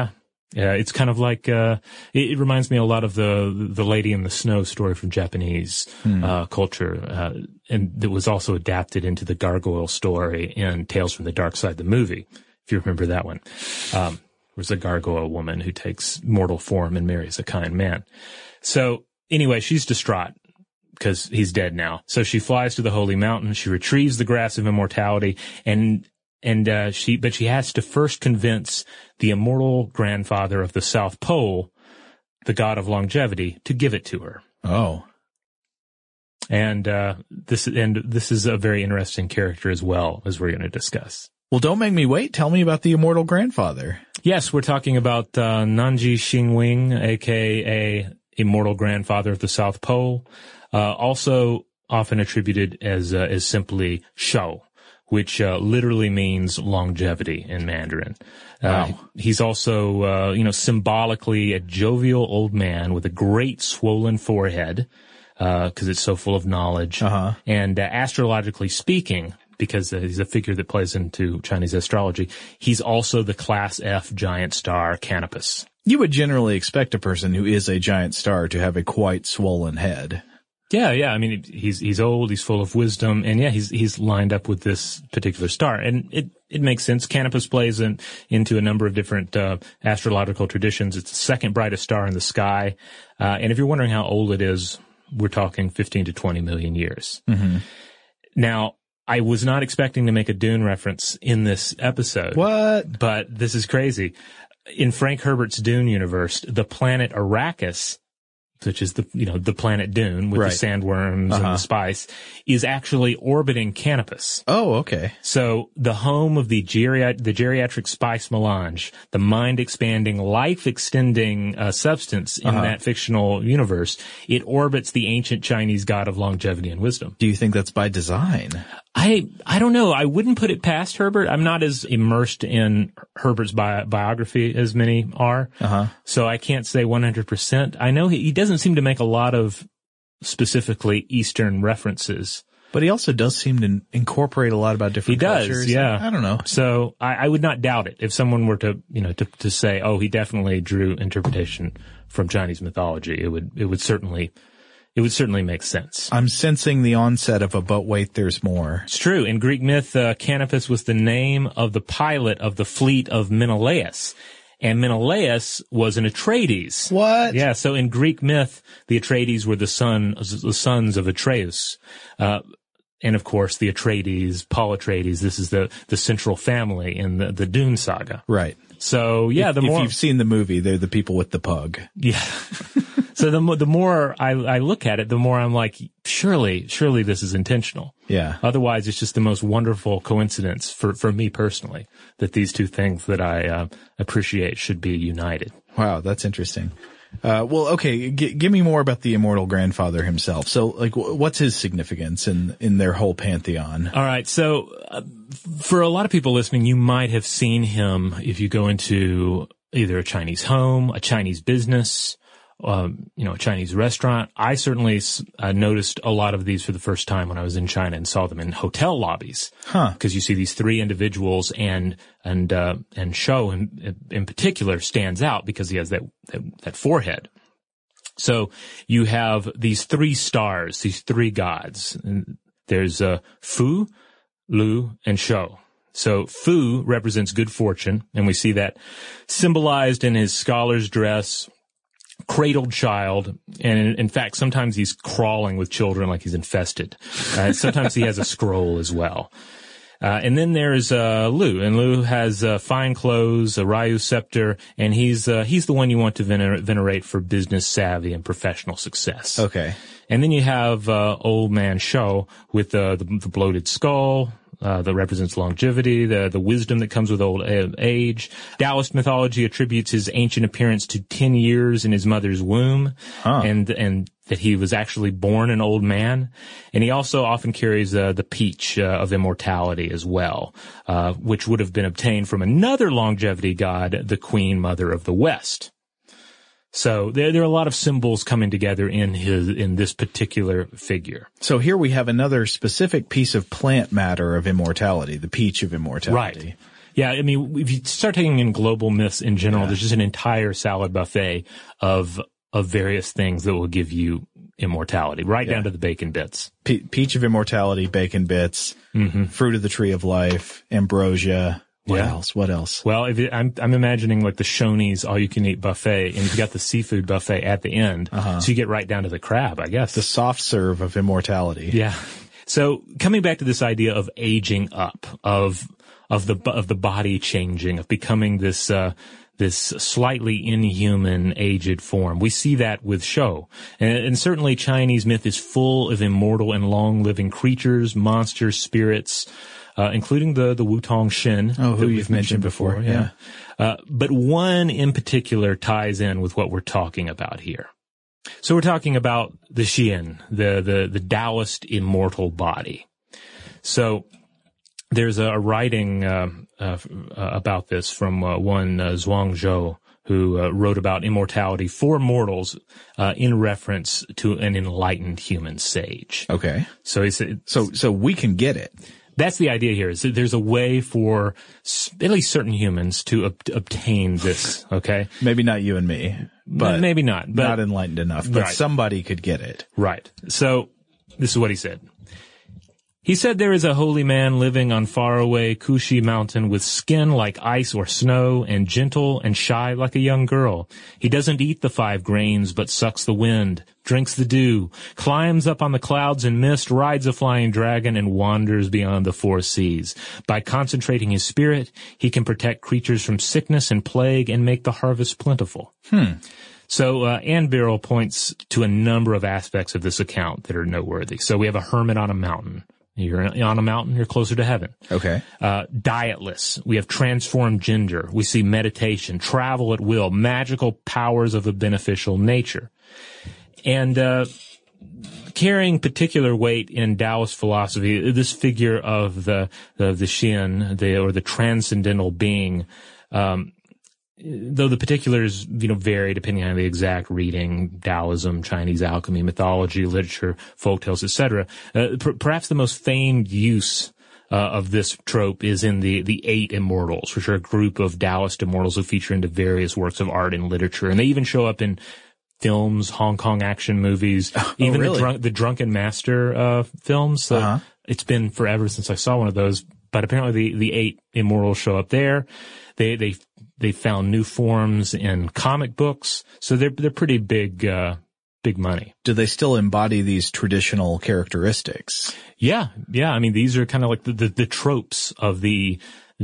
Speaker 2: It's kind of like, it reminds me a lot of the Lady in the Snow story from Japanese, culture, and that was also adapted into the gargoyle story in Tales from the Dark Side, the movie, if you remember that one. There's a gargoyle woman who takes mortal form and marries a kind man. So anyway, she's distraught because he's dead now. So she flies to the holy mountain. She retrieves the grass of immortality, but she has to first convince the immortal grandfather of the South Pole, the god of longevity, to give it to her.
Speaker 1: Oh.
Speaker 2: And this is a very interesting character as well, as we're going to discuss.
Speaker 1: Well, don't make me wait. Tell me about the immortal grandfather.
Speaker 2: Yes, we're talking about Nanji Xingwing, aka immortal grandfather of the South Pole, also often attributed as simply Shao, which literally means longevity in Mandarin.
Speaker 1: Wow.
Speaker 2: He's also, symbolically a jovial old man with a great swollen forehead, because it's so full of knowledge.
Speaker 1: Uh-huh.
Speaker 2: And astrologically speaking, because he's a figure that plays into Chinese astrology, he's also the Class F giant star Canopus.
Speaker 1: You would generally expect a person who is a giant star to have a quite swollen head.
Speaker 2: Yeah. I mean, he's old, he's full of wisdom, and he's lined up with this particular star. And it makes sense. Canopus plays into a number of different astrological traditions. It's the second brightest star in the sky. And if you're wondering how old it is, we're talking 15 to 20 million years.
Speaker 1: Mm-hmm.
Speaker 2: Now, I was not expecting to make a Dune reference in this episode.
Speaker 1: What?
Speaker 2: But this is crazy. In Frank Herbert's Dune universe, the planet Arrakis, which is the planet Dune with the sandworms and the spice, is actually orbiting Canopus.
Speaker 1: Oh, okay.
Speaker 2: So the home of the geriatric spice melange, the mind-expanding, life-extending substance in that fictional universe, it orbits the ancient Chinese god of longevity and wisdom.
Speaker 1: Do you think that's by design?
Speaker 2: I don't know. I wouldn't put it past Herbert. I'm not as immersed in Herbert's biography as many are. So I can't say 100%. I know he doesn't seem to make a lot of specifically Eastern references.
Speaker 1: But he also does seem to incorporate a lot about different cultures.
Speaker 2: He does, yeah.
Speaker 1: I don't know.
Speaker 2: So I would not doubt it. If someone were to say, oh, he definitely drew interpretation from Chinese mythology, it would certainly make sense.
Speaker 1: I'm sensing the onset of a but wait, there's more.
Speaker 2: It's true. In Greek myth, Canopus was the name of the pilot of the fleet of Menelaus. And Menelaus was an Atreides.
Speaker 1: What?
Speaker 2: Yeah, so in Greek myth, the Atreides were the sons of Atreus. And of course, the Atreides, Paul Atreides, this is the central family in the Dune saga.
Speaker 1: Right.
Speaker 2: So, yeah,
Speaker 1: if you've seen the movie, they're the people with the pug.
Speaker 2: Yeah. So the more I look at it, the more I'm like, surely this is intentional.
Speaker 1: Yeah.
Speaker 2: Otherwise, it's just the most wonderful coincidence for me personally that these two things that I appreciate should be united.
Speaker 1: Wow, that's interesting. Well, okay, give me more about the immortal grandfather himself. So, like, what's his significance in their whole pantheon?
Speaker 2: All right, so for a lot of people listening, you might have seen him if you go into either a Chinese home, a Chinese business, a Chinese restaurant. I certainly noticed a lot of these for the first time when I was in China and saw them in hotel lobbies. Because you see these three individuals and Shou in particular stands out because he has that forehead. So you have these three stars, these three gods. And there's Fu, Lu, and Shou. So Fu represents good fortune, and we see that symbolized in his scholar's dress, cradled child, and in fact, sometimes he's crawling with children like he's infested. Sometimes he has a scroll as well. And then there's Lu, and Lu has fine clothes, a Ryu scepter, and he's the one you want to venerate for business savvy and professional success.
Speaker 1: Okay.
Speaker 2: And then you have old man Shou with the bloated skull, that represents longevity, the wisdom that comes with old age. Taoist mythology attributes his ancient appearance to 10 years in his mother's womb, and that he was actually born an old man. And he also often carries the peach of immortality as well, which would have been obtained from another longevity god, the Queen Mother of the West. So there are a lot of symbols coming together in this particular figure.
Speaker 1: So here we have another specific piece of plant matter of immortality, the peach of immortality.
Speaker 2: Right. Yeah, I mean, if you start taking in global myths in general, there's just an entire salad buffet of various things that will give you immortality, right down to the bacon bits.
Speaker 1: Peach of immortality, bacon bits, fruit of the tree of life, ambrosia. What else?
Speaker 2: Well, I'm imagining like the Shoney's all-you-can-eat buffet, and you've got the seafood buffet at the end, so you get right down to the crab, I guess.
Speaker 1: The soft serve of immortality.
Speaker 2: Yeah. So coming back to this idea of aging up, of the body changing, of becoming this slightly inhuman, aged form. We see that with Shou. And certainly Chinese myth is full of immortal and long-living creatures, monsters, spirits, including the Wutong Shin.
Speaker 1: Oh, who you've mentioned before. Yeah.
Speaker 2: But one in particular ties in with what we're talking about here. So we're talking about the Xian, the Taoist immortal body. So there's a writing about this from one Zhuang Zhou, who wrote about immortality for mortals in reference to an enlightened human sage.
Speaker 1: Okay.
Speaker 2: So he said,
Speaker 1: so we can get it.
Speaker 2: That's the idea here, is that there's a way for at least certain humans to obtain this, okay?
Speaker 1: Maybe not you and me, but
Speaker 2: maybe not. But
Speaker 1: not enlightened enough, but somebody could get it.
Speaker 2: Right. So this is what he said. He said there is a holy man living on faraway Kushi mountain with skin like ice or snow and gentle and shy like a young girl. He doesn't eat the 5 grains but sucks the wind, drinks the dew, climbs up on the clouds and mist, rides a flying dragon, and wanders beyond the 4 seas. By concentrating his spirit, he can protect creatures from sickness and plague and make the harvest plentiful. So Anne Birrell points to a number of aspects of this account that are noteworthy. So we have a hermit on a mountain. You're on a mountain, you're closer to heaven.
Speaker 1: Okay.
Speaker 2: Dietless. We have transformed gender. We see meditation, travel at will, magical powers of a beneficial nature. And carrying particular weight in Taoist philosophy, this figure of the Xian, or the transcendental being, though the particulars, vary depending on the exact reading, Taoism, Chinese alchemy, mythology, literature, folktales, etc. Perhaps the most famed use of this trope is in the 8 Immortals, which are a group of Taoist immortals who feature into various works of art and literature, and they even show up in films, Hong Kong action movies, even
Speaker 1: really?
Speaker 2: the Drunken Master films. So it's been forever since I saw one of those, but apparently the 8 Immortals show up there. They found new forms in comic books, so they're pretty big money.
Speaker 1: Do they still embody these traditional characteristics?
Speaker 2: Yeah. I mean, these are kind of like the tropes of the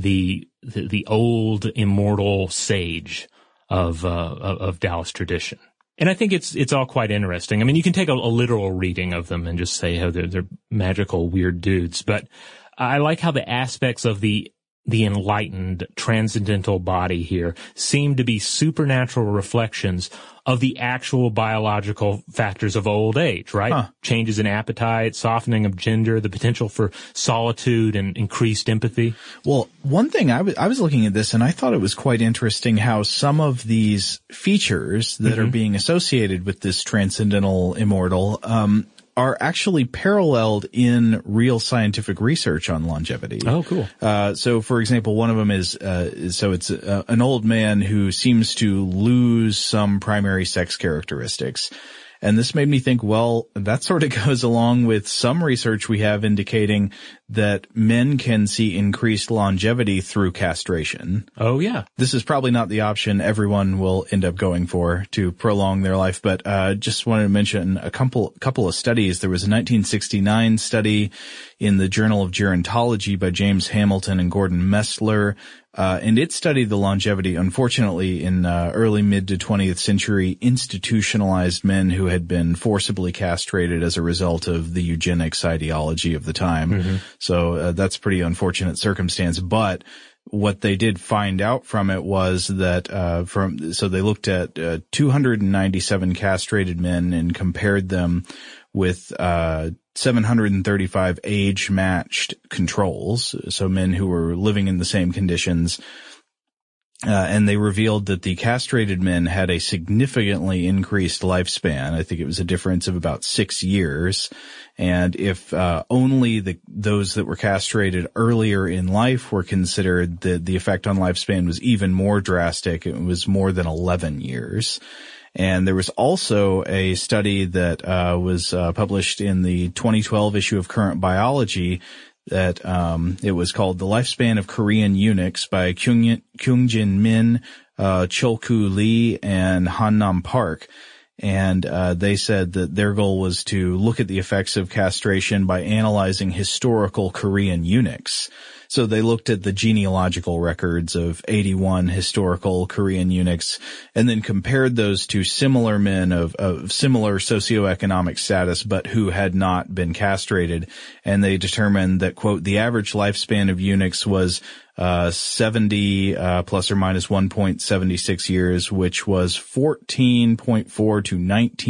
Speaker 2: old immortal sage of Taoist tradition. And I think it's all quite interesting. I mean, you can take a literal reading of them and just say how they're magical, weird dudes, but I like how the aspects of the enlightened transcendental body here seem to be supernatural reflections of the actual biological factors of old age, right? Changes in appetite, softening of gender, the potential for solitude and increased empathy.
Speaker 1: Well, one thing I was looking at this and I thought it was quite interesting how some of these features that are being associated with this transcendental immortal, are actually paralleled in real scientific research on longevity.
Speaker 2: Oh, cool.
Speaker 1: So for example, one of them is it's an old man who seems to lose some primary sex characteristics. And this made me think, well, that sort of goes along with some research we have indicating that men can see increased longevity through castration.
Speaker 2: Oh, yeah.
Speaker 1: This is probably not the option everyone will end up going for to prolong their life, but just wanted to mention a couple of studies. There was a 1969 study in the Journal of Gerontology by James Hamilton and Gordon Messler, and it studied the longevity, unfortunately, in early mid to 20th century institutionalized men who had been forcibly castrated as a result of the eugenics ideology of the time. So that's pretty unfortunate circumstance. But what they did find out from it was that so they looked at 297 castrated men and compared them with 735 age-matched controls, so men who were living in the same conditions. And they revealed that the castrated men had a significantly increased lifespan. I think it was a difference of about 6 years. And if only those that were castrated earlier in life were considered, the effect on lifespan was even more drastic. It was more than 11 years. And there was also a study that was published in the 2012 issue of Current Biology that it was called The Lifespan of Korean Eunuchs by Kyungjin Min, Chulku Lee, and Hannam Park. And they said that their goal was to look at the effects of castration by analyzing historical Korean eunuchs. So they looked at the genealogical records of 81 historical Korean eunuchs and then compared those to similar men of similar socioeconomic status but who had not been castrated. And they determined that, quote, the average lifespan of eunuchs was 70 plus or minus 1.76 years, which was 14.4 to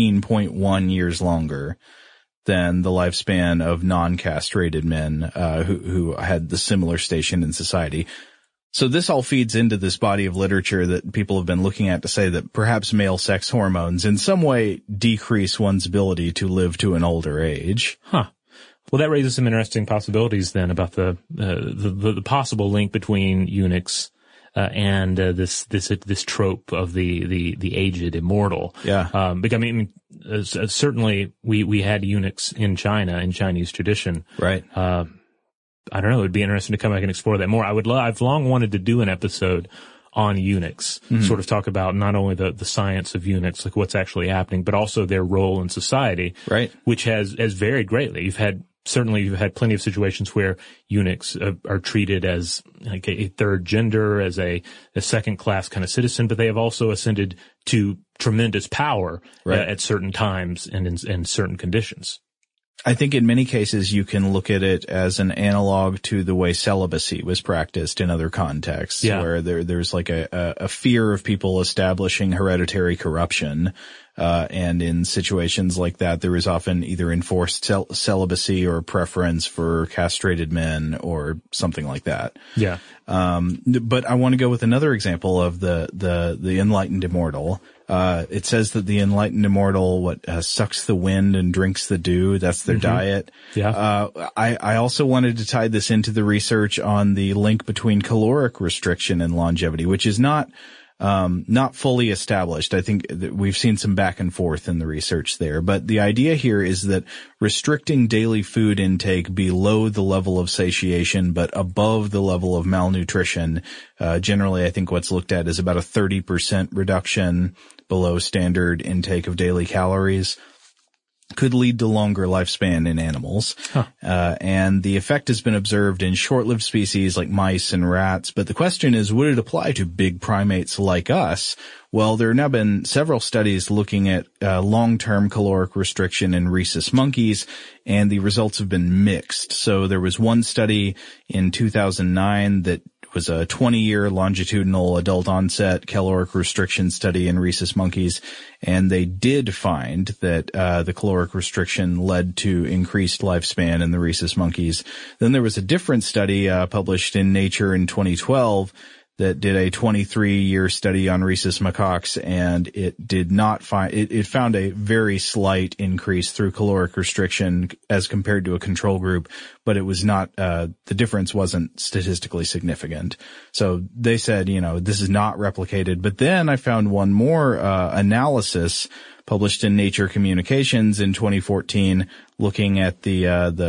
Speaker 1: 19.1 years longer than the lifespan of non-castrated men who had the similar station in society. So this all feeds into this body of literature that people have been looking at to say that perhaps male sex hormones in some way decrease one's ability to live to an older age.
Speaker 2: Huh. Well, that raises some interesting possibilities then about the possible link between eunuchs and this trope of the aged immortal.
Speaker 1: Yeah.
Speaker 2: Because I mean, certainly we had eunuchs in China in Chinese tradition.
Speaker 1: Right.
Speaker 2: I don't know. It'd be interesting to come back and explore that more. I've long wanted to do an episode on eunuchs, sort of talk about not only the science of eunuchs, like what's actually happening, but also their role in society.
Speaker 1: Right.
Speaker 2: Which has varied greatly. You've had plenty of situations where eunuchs are treated as like a third gender, as a second class kind of citizen, but they have also ascended to tremendous power at certain times and in certain conditions.
Speaker 1: I think in many cases you can look at it as an analog to the way celibacy was practiced in other contexts, where there's like a fear of people establishing hereditary corruption. And in situations like that, there is often either enforced celibacy or preference for castrated men or something like that.
Speaker 2: Yeah.
Speaker 1: But I want to go with another example of the enlightened immortal. It says that the enlightened immortal, sucks the wind and drinks the dew. That's their diet.
Speaker 2: Yeah.
Speaker 1: I also wanted to tie this into the research on the link between caloric restriction and longevity, which is not fully established. I think that we've seen some back and forth in the research there, but the idea here is that restricting daily food intake below the level of satiation, but above the level of malnutrition, generally I think what's looked at is about a 30% reduction below standard intake of daily calories, could lead to longer lifespan in animals. And the effect has been observed in short-lived species like mice and rats. But the question is, would it apply to big primates like us? Well, there have now been several studies looking at long-term caloric restriction in rhesus monkeys, and the results have been mixed. So there was one study in 2009 that was a 20-year longitudinal adult onset caloric restriction study in rhesus monkeys, and they did find that the caloric restriction led to increased lifespan in the rhesus monkeys. Then there was a different study published in Nature in 2012 that did a 23-year study on rhesus macaques, and it did not find, it found a very slight increase through caloric restriction as compared to a control group, but it was not, the difference wasn't statistically significant. So they said, this is not replicated. But then I found one more, analysis published in Nature Communications in 2014, looking at the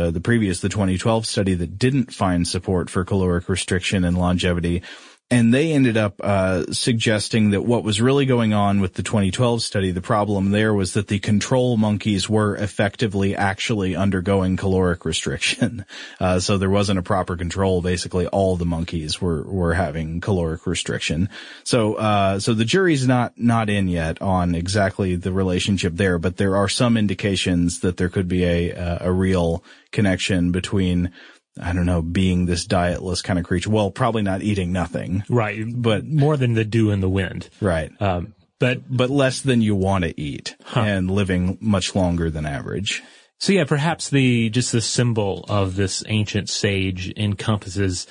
Speaker 1: 2012 study that didn't find support for caloric restriction and longevity. And they ended up suggesting that what was really going on with the 2012 study, the problem there was that the control monkeys were effectively actually undergoing caloric restriction. So there wasn't a proper control. Basically, all the monkeys were having caloric restriction. So the jury's not in yet on exactly the relationship there, but there are some indications that there could be a real connection between, I don't know, being this dietless kind of creature. Well, probably not eating nothing.
Speaker 2: Right.
Speaker 1: But
Speaker 2: more than the dew in the wind.
Speaker 1: Right. But less than you want to eat and living much longer than average.
Speaker 2: So yeah, perhaps the symbol of this ancient sage encompasses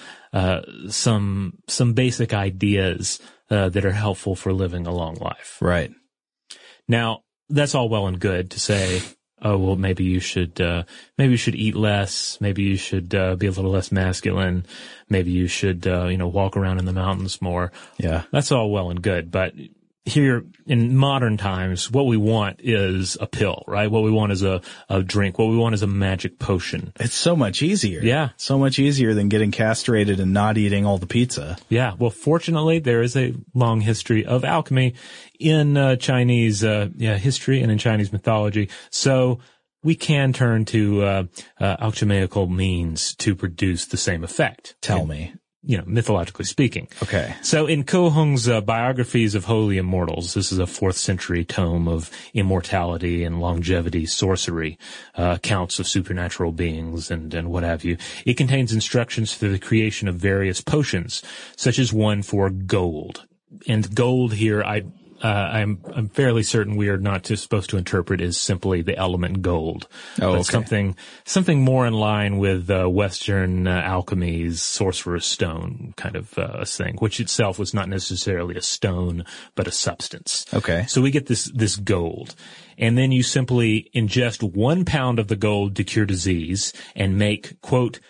Speaker 2: some basic ideas that are helpful for living a long life.
Speaker 1: Right.
Speaker 2: Now, that's all well and good to say, oh, well, maybe you should eat less. Maybe you should be a little less masculine. Maybe you should, walk around in the mountains more.
Speaker 1: Yeah.
Speaker 2: That's all well and good. But here in modern times, what we want is a pill, right? What we want is a drink. What we want is a magic potion.
Speaker 1: It's so much easier.
Speaker 2: Yeah.
Speaker 1: So much easier than getting castrated and not eating all the pizza.
Speaker 2: Yeah. Well, fortunately, there is a long history of alchemy in Chinese history and in Chinese mythology. So we can turn to alchemical means to produce the same effect.
Speaker 1: Tell me.
Speaker 2: Mythologically speaking.
Speaker 1: Okay.
Speaker 2: So in Ko Hong's Biographies of Holy Immortals, this is a 4th century tome of immortality and longevity, sorcery, accounts of supernatural beings and what have you. It contains instructions for the creation of various potions, such as one for gold. And gold here, I'm fairly certain we are not supposed to interpret as simply the element gold.
Speaker 1: Oh,
Speaker 2: but something more in line with Western alchemy's sorcerer's stone kind of thing, which itself was not necessarily a stone, but a substance.
Speaker 1: Okay.
Speaker 2: So we get this gold. And then you simply ingest 1 pound of the gold to cure disease and make, quote,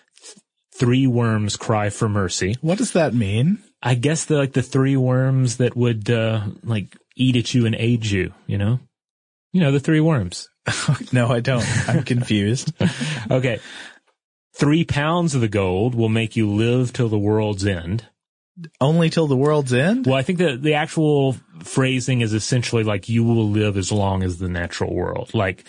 Speaker 2: 3 worms cry for mercy.
Speaker 1: What does that mean?
Speaker 2: I guess the 3 worms that would, eat at you and age you, the 3 worms.
Speaker 1: No, I don't. I'm confused.
Speaker 2: Okay. 3 pounds of the gold will make you live till the world's end.
Speaker 1: Only till the world's end?
Speaker 2: Well, I think that the actual phrasing is essentially like you will live as long as the natural world. Like,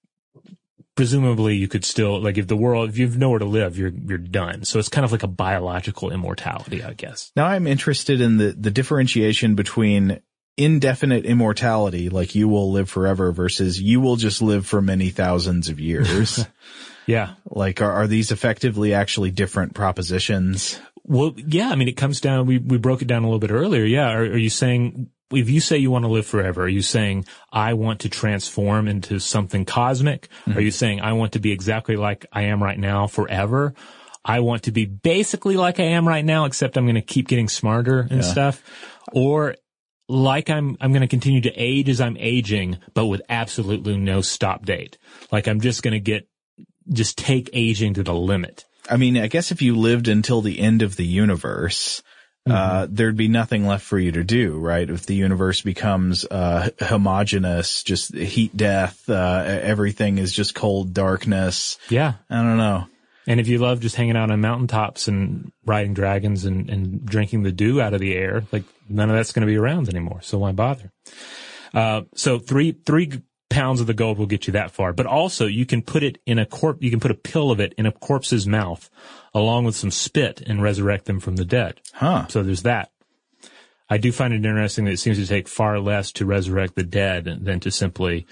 Speaker 2: presumably you could still, if you've nowhere to live, you're done. So it's kind of like a biological immortality, I guess.
Speaker 1: Now I'm interested in the differentiation between indefinite immortality, like you will live forever, versus you will just live for many thousands of years.
Speaker 2: Yeah.
Speaker 1: Like, are these effectively actually different propositions?
Speaker 2: Well, yeah, it comes down, we broke it down a little bit earlier. Yeah. Are you saying, if you say you want to live forever, are you saying, I want to transform into something cosmic? Mm-hmm. Are you saying, I want to be exactly like I am right now forever? I want to be basically like I am right now, except I'm going to keep getting smarter and stuff? Or like I'm going to continue to age as I'm aging, but with absolutely no stop date. Like I'm just going to just take aging to the limit.
Speaker 1: I guess if you lived until the end of the universe, there'd be nothing left for you to do, right? If the universe becomes homogeneous, just heat death, everything is just cold darkness.
Speaker 2: Yeah.
Speaker 1: I don't know.
Speaker 2: And if you love just hanging out on mountaintops and riding dragons and drinking the dew out of the air, none of that's going to be around anymore. So why bother? So three pounds of the gold will get you that far. But also you can put it in you can put a pill of it in a corpse's mouth along with some spit and resurrect them from the dead.
Speaker 1: Huh.
Speaker 2: So there's that. I do find it interesting that it seems to take far less to resurrect the dead than to simply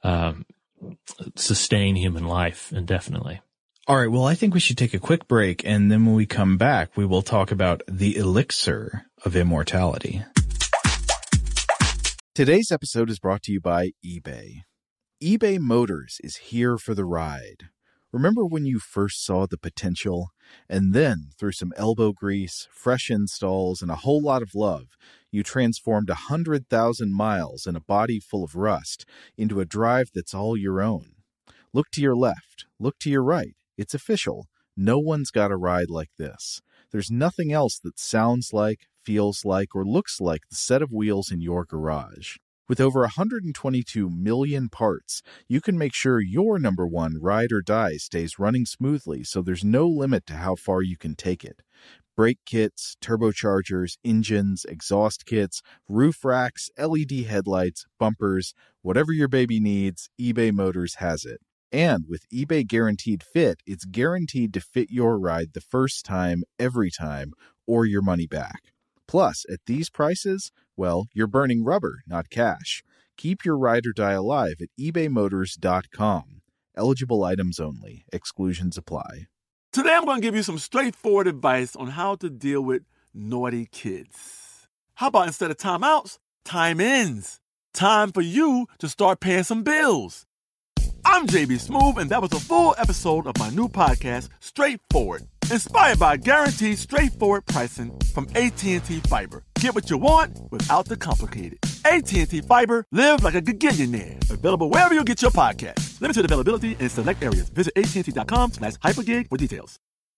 Speaker 2: sustain human life indefinitely.
Speaker 1: All right. Well, I think we should take a quick break, and then when we come back, we will talk about the elixir of immortality.
Speaker 9: Today's episode is brought to you by eBay. eBay Motors is here for the ride. Remember when you first saw the potential? And then, through some elbow grease, fresh installs, and a whole lot of love, you transformed 100,000 miles and a body full of rust into a drive that's all your own. Look to your left. Look to your right. It's official. No one's got a ride like this. There's nothing else that sounds like, feels like, or looks like the set of wheels in your garage. With over 122 million parts, you can make sure your number one ride or die stays running smoothly, so there's no limit to how far you can take it. Brake kits, turbochargers, engines, exhaust kits, roof racks, LED headlights, bumpers, whatever your baby needs, eBay Motors has it. And with eBay Guaranteed Fit, it's guaranteed to fit your ride the first time, every time, or your money back. Plus, at these prices, well, you're burning rubber, not cash. Keep your ride or die alive at ebaymotors.com. Eligible items only. Exclusions apply.
Speaker 10: Today I'm going to give you some straightforward advice on how to deal with naughty kids. How about instead of timeouts, time ins? Time for you to start paying some bills. I'm JB Smoove, and that was a full episode of my new podcast, Straightforward, inspired by guaranteed straightforward pricing from AT&T Fiber. Get what you want without the complicated. AT&T Fiber, live like a gigillionaire. Available wherever you get your podcasts. Limited availability in select areas. Visit AT&T.com/hypergig for details.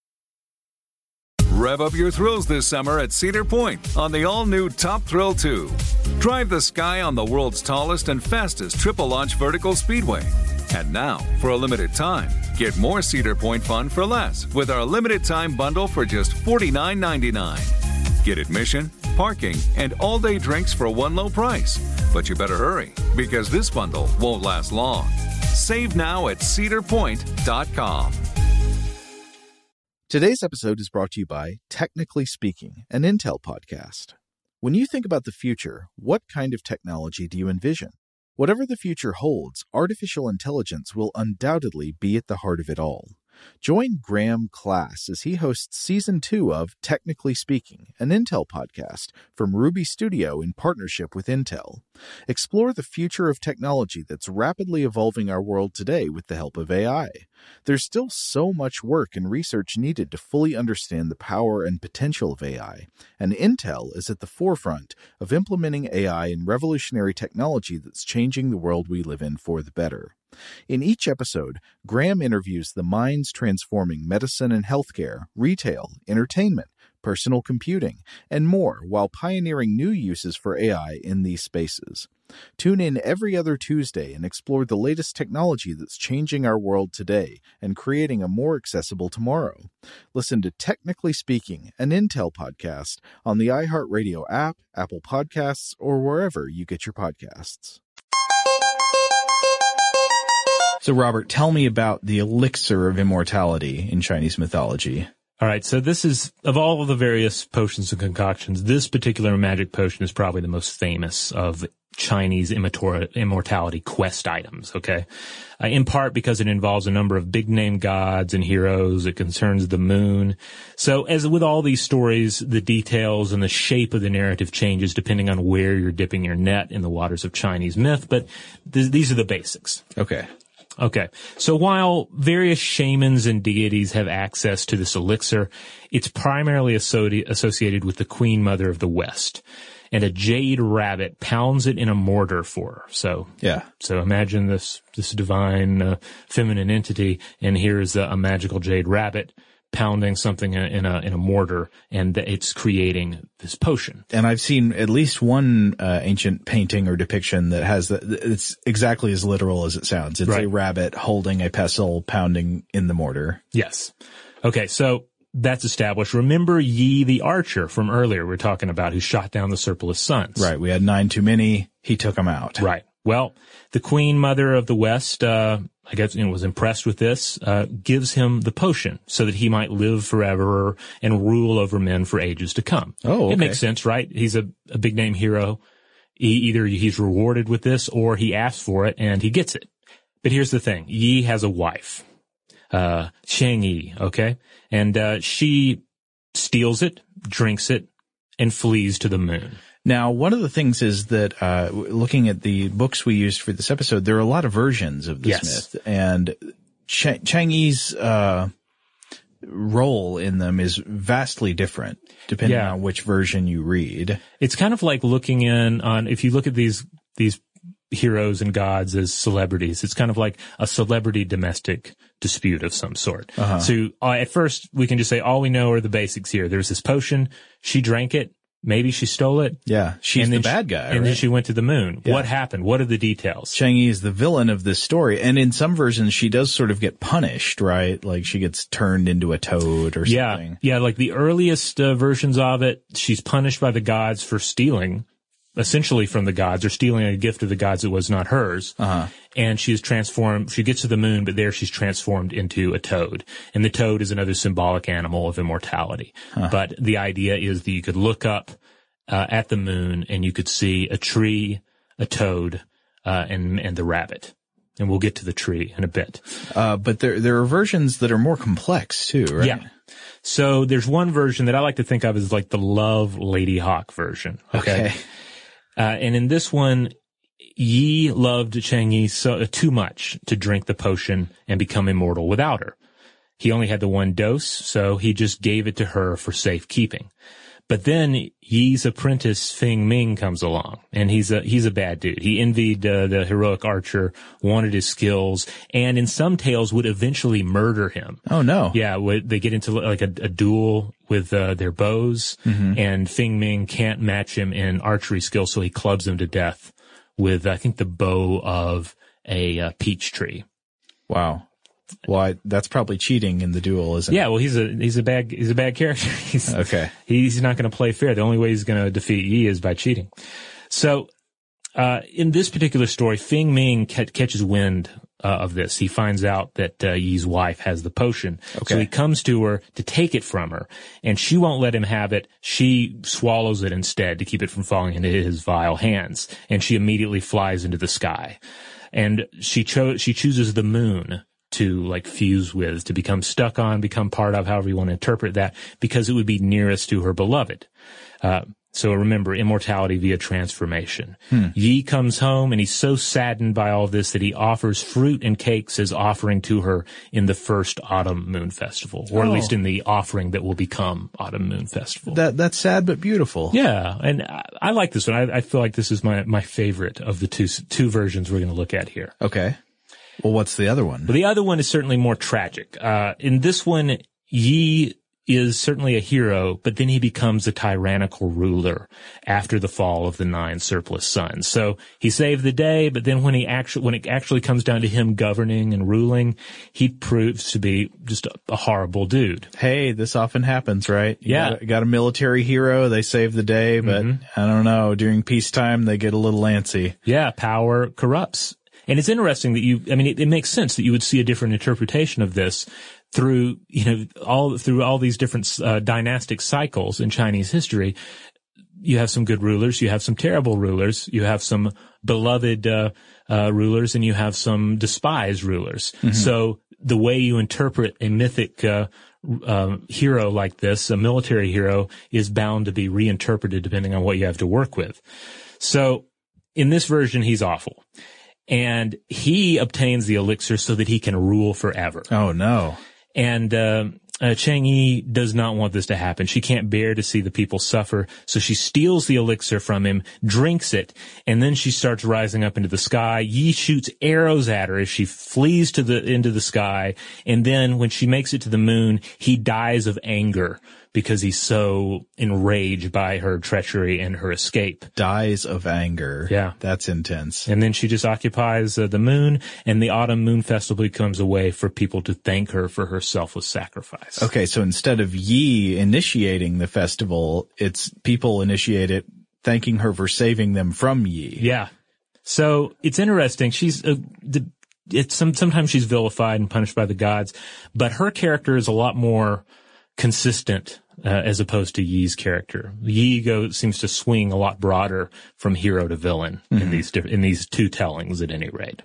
Speaker 11: Rev up your thrills this summer at Cedar Point on the all-new Top Thrill 2. Drive the sky on the world's tallest and fastest triple-launch vertical speedway. And now, for a limited time, get more Cedar Point fun for less with our limited-time bundle for just $49.99. Get admission, parking, and all-day drinks for one low price. But you better hurry, because this bundle won't last long. Save now at cedarpoint.com.
Speaker 9: Today's episode is brought to you by Technically Speaking, an Intel podcast. When you think about the future, what kind of technology do you envision? Whatever the future holds, artificial intelligence will undoubtedly be at the heart of it all. Join Graham Class as he hosts Season 2 of Technically Speaking, an Intel podcast from Ruby Studio in partnership with Intel. Explore the future of technology that's rapidly evolving our world today with the help of AI. There's still so much work and research needed to fully understand the power and potential of AI, and Intel is at the forefront of implementing AI in revolutionary technology that's changing the world we live in for the better. In each episode, Graham interviews the minds transforming medicine and healthcare, retail, entertainment, personal computing, and more while pioneering new uses for AI in these spaces. Tune in every other Tuesday and explore the latest technology that's changing our world today and creating a more accessible tomorrow. Listen to Technically Speaking, an Intel podcast on the iHeartRadio app, Apple Podcasts, or wherever you get your podcasts.
Speaker 1: So, Robert, tell me about the elixir of immortality in Chinese mythology.
Speaker 2: All right, so this is, of all of the various potions and concoctions, this particular magic potion is probably the most famous of Chinese immortality quest items, okay? In part because it involves a number of big-name gods and heroes. It concerns the moon. So, as with all these stories, the details and the shape of the narrative changes depending on where you're dipping your net in the waters of Chinese myth, but these are the basics. Okay, so while various shamans and deities have access to this elixir, it's primarily associated with the Queen Mother of the West. And a jade rabbit pounds it in a mortar for her. So imagine this divine feminine entity, and here's a magical jade rabbit pounding something in a mortar, and it's creating this potion.
Speaker 1: And I've seen at least one ancient painting or depiction that has it's exactly as literal as it sounds. It's a rabbit holding a pestle pounding in the mortar.
Speaker 2: Yes. Okay, so that's established. Remember Yi the archer from earlier we were talking about, who shot down the Surplus sons.
Speaker 1: Right. We had 9 too many. He took them out.
Speaker 2: Right. Well, the Queen Mother of the West, I guess, was impressed with this, gives him the potion so that he might live forever and rule over men for ages to come.
Speaker 1: Oh, okay.
Speaker 2: It makes sense, right? He's a big name hero. Either he's rewarded with this or he asks for it and he gets it. But here's the thing. Yi has a wife, Chang Yi, okay? And she steals it, drinks it, and flees to the moon.
Speaker 1: Now, one of the things is that, looking at the books we used for this episode, there are a lot of versions of this myth, and Chang Yi's, role in them is vastly different depending on which version you read.
Speaker 2: It's kind of like looking if you look at these heroes and gods as celebrities, it's kind of like a celebrity domestic dispute of some sort. Uh-huh. So at first we can just say all we know are the basics here. There's this potion. She drank it. Maybe she stole it.
Speaker 1: Yeah. She's the bad guy.
Speaker 2: And then she went to the moon. Yeah. What happened? What are the details?
Speaker 1: Chang Yi is the villain of this story. And in some versions, she does sort of get punished, right? Like she gets turned into a toad or something.
Speaker 2: Yeah. Like the earliest versions of it, she's punished by the gods for stealing, essentially from the gods, or stealing a gift of the gods that was not hers. Uh-huh. And she's transformed, she gets to the moon, but there she's transformed into a toad. And the toad is another symbolic animal of immortality. Huh. But the idea is that you could look up at the moon and you could see a tree, a toad, and the rabbit. And we'll get to the tree in a bit.
Speaker 1: But there are versions that are more complex too, right?
Speaker 2: Yeah. So there's one version that I like to think of as like the Love Lady Hawk version. Okay. And in this one, Yi loved Chang'e too much to drink the potion and become immortal without her. He only had the one dose, so he just gave it to her for safekeeping. But then Yi's apprentice Feng Ming comes along, and he's a bad dude. He envied the heroic archer, wanted his skills, and in some tales would eventually murder him.
Speaker 1: Oh no!
Speaker 2: Yeah, they get into like a duel with their bows, and Feng Ming can't match him in archery skill, so he clubs him to death with, I think, the bow of a peach tree.
Speaker 1: Wow. Well, that's probably cheating in the duel, isn't it?
Speaker 2: Yeah, well, he's a bad character.
Speaker 1: Okay.
Speaker 2: He's not going to play fair. The only way he's going to defeat Yi is by cheating. So, in this particular story, Feng Ming catches wind of this. He finds out that Yi's wife has the potion. Okay. So he comes to her to take it from her, and she won't let him have it. She swallows it instead to keep it from falling into his vile hands, and she immediately flies into the sky. And she chooses the moon to like fuse with, to become stuck on, become part of, however you want to interpret that, because it would be nearest to her beloved. So remember, immortality via transformation. Yi comes home, and he's so saddened by all this that he offers fruit and cakes as offering to her in the first Autumn Moon Festival, or at least in the offering that will become Autumn Moon Festival.
Speaker 1: That's sad but beautiful.
Speaker 2: Yeah, and I like this one. I feel like this is my favorite of the two versions we're going to look at here.
Speaker 1: Okay. Well, what's the other one?
Speaker 2: Well, the other one is certainly more tragic. In this one, Yi is certainly a hero, but then he becomes a tyrannical ruler after the fall of the 9 surplus sons. So he saved the day, but then when it actually comes down to him governing and ruling, he proves to be just a horrible dude.
Speaker 1: Hey, this often happens, right?
Speaker 2: You
Speaker 1: got a military hero, they save the day, but I don't know, during peacetime they get a little antsy.
Speaker 2: Yeah, power corrupts. And it's interesting that it makes sense that you would see a different interpretation of this through all these different dynastic cycles in Chinese history. You have some good rulers, you have some terrible rulers, you have some beloved rulers, and you have some despised rulers. So the way you interpret a mythic hero like this, a military hero, is bound to be reinterpreted depending on what you have to work with. So in this version, he's awful. And he obtains the elixir so that he can rule forever.
Speaker 1: Oh, no.
Speaker 2: And Chang'e does not want this to happen. She can't bear to see the people suffer, so she steals the elixir from him, drinks it, and then she starts rising up into the sky. Yi shoots arrows at her as she flees into the sky, and then when she makes it to the moon, he dies of anger because he's so enraged by her treachery and her escape.
Speaker 1: Dies of anger.
Speaker 2: Yeah.
Speaker 1: That's intense.
Speaker 2: And then she just occupies the moon, and the Autumn Moon Festival becomes a way for people to thank her for her selfless sacrifice.
Speaker 1: Okay, so instead of Yi initiating the festival, it's people initiate it thanking her for saving them from Yi.
Speaker 2: Yeah. So it's interesting. She's sometimes she's vilified and punished by the gods, but her character is a lot more consistent as opposed to Yi's character. Yi seems to swing a lot broader from hero to villain in these two tellings at any rate.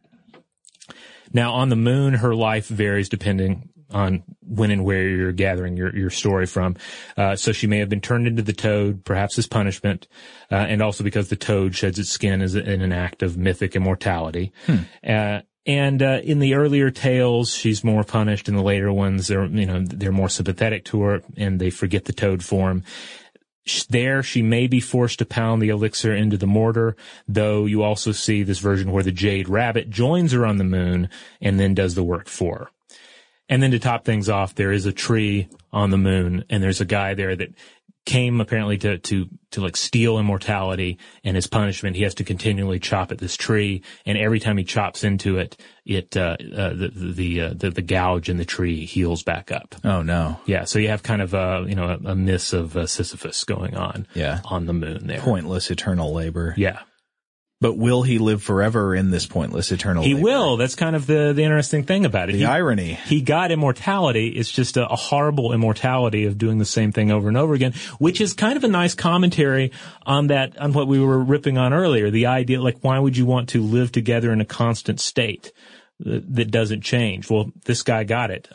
Speaker 2: Now on the moon, her life varies depending on when and where you're gathering your story from. So she may have been turned into the toad, perhaps as punishment, and also because the toad sheds its skin in an act of mythic immortality. And in the earlier tales, she's more punished. In the later ones, they're more sympathetic to her, and they forget the toad form. There, she may be forced to pound the elixir into the mortar, though you also see this version where the jade rabbit joins her on the moon and then does the work for her. And then to top things off, there is a tree on the moon, and there's a guy there that came apparently to like steal immortality, and as punishment, he has to continually chop at this tree, and every time he chops into it, the gouge in the tree heals back up.
Speaker 1: Oh no.
Speaker 2: Yeah, so you have kind of a miss of Sisyphus going on.
Speaker 1: Yeah.
Speaker 2: On the moon there.
Speaker 1: Pointless eternal labor.
Speaker 2: Yeah.
Speaker 1: But will he live forever in this pointless eternal labor?
Speaker 2: He will. That's kind of the interesting thing about it.
Speaker 1: The irony.
Speaker 2: He got immortality. It's just a horrible immortality of doing the same thing over and over again, which is kind of a nice commentary on what we were ripping on earlier. The idea, like, why would you want to live together in a constant state that doesn't change? Well, this guy got it.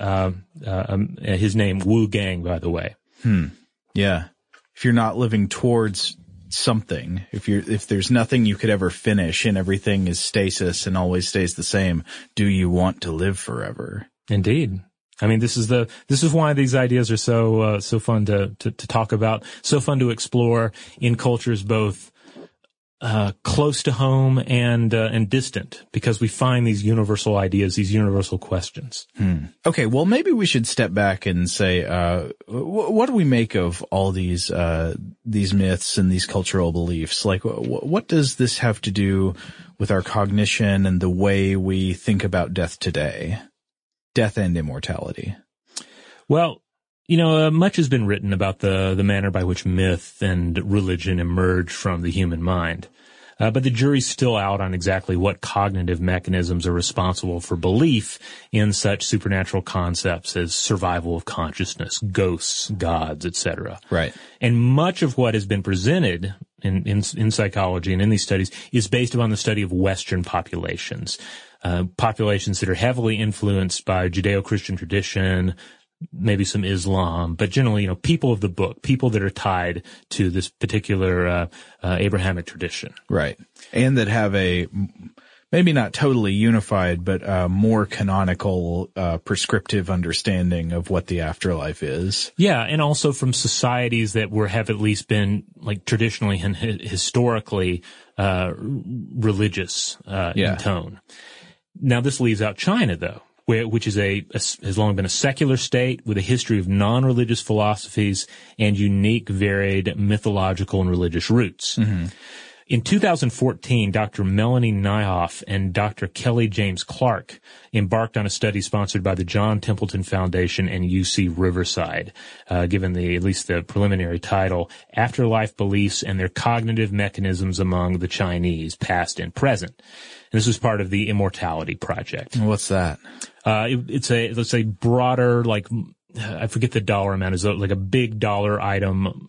Speaker 2: His name, Wu Gang, by the way.
Speaker 1: Yeah. If you're not living towards something, if there's nothing you could ever finish and everything is stasis and always stays the same, do you want to live forever?
Speaker 2: Indeed. I mean, this is why these ideas are so fun to talk about, so fun to explore in cultures both close to home and distant, because we find these universal ideas, these universal questions.
Speaker 1: Okay, well, maybe we should step back and say, what do we make of all these myths and these cultural beliefs? Like, what does this have to do with our cognition and the way we think about death today? Death and immortality.
Speaker 2: Well, much has been written about the manner by which myth and religion emerge from the human mind. But the jury's still out on exactly what cognitive mechanisms are responsible for belief in such supernatural concepts as survival of consciousness, ghosts, gods, etc.
Speaker 1: Right.
Speaker 2: And much of what has been presented in psychology and in these studies is based upon the study of Western populations. Populations that are heavily influenced by Judeo-Christian tradition, maybe some Islam, but generally, people of the book, people that are tied to this particular Abrahamic tradition.
Speaker 1: Right. And that have a, maybe not totally unified, but more canonical, prescriptive understanding of what the afterlife is.
Speaker 2: Yeah, and also from societies that have at least been, like, traditionally and historically religious in tone. Now, this leaves out China, though, which is has long been a secular state with a history of non-religious philosophies and unique, varied mythological and religious roots.
Speaker 1: Mm-hmm.
Speaker 2: In 2014, Dr. Melanie Nyhoff and Dr. Kelly James Clark embarked on a study sponsored by the John Templeton Foundation and UC Riverside, given at least the preliminary title, Afterlife Beliefs and Their Cognitive Mechanisms Among the Chinese, Past and Present. And this was part of the Immortality Project.
Speaker 1: What's that?
Speaker 2: It's a broader, like, I forget the dollar amount, is like a big dollar item,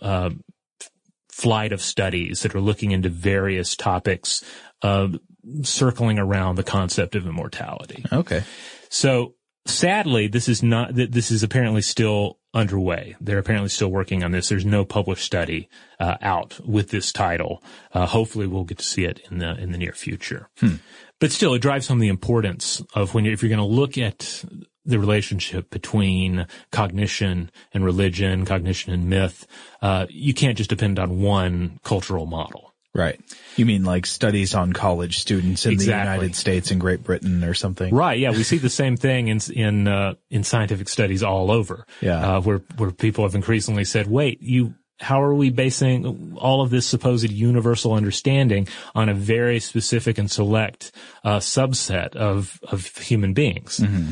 Speaker 2: flight of studies that are looking into various topics, circling around the concept of immortality.
Speaker 1: Okay.
Speaker 2: So sadly, this is apparently still underway. They're apparently still working on this. There's no published study out with this title. Hopefully we'll get to see it in the near future. But still, it drives home the importance of if you're going to look at the relationship between cognition and religion, cognition and myth, you can't just depend on one cultural model.
Speaker 1: Right. You mean like studies on college students in the United States and Great Britain or something?
Speaker 2: Right. Yeah. We see the same thing in scientific studies all over.
Speaker 1: Yeah.
Speaker 2: Where people have increasingly said, wait, how are we basing all of this supposed universal understanding on a very specific and select subset of human beings?
Speaker 1: Mm-hmm.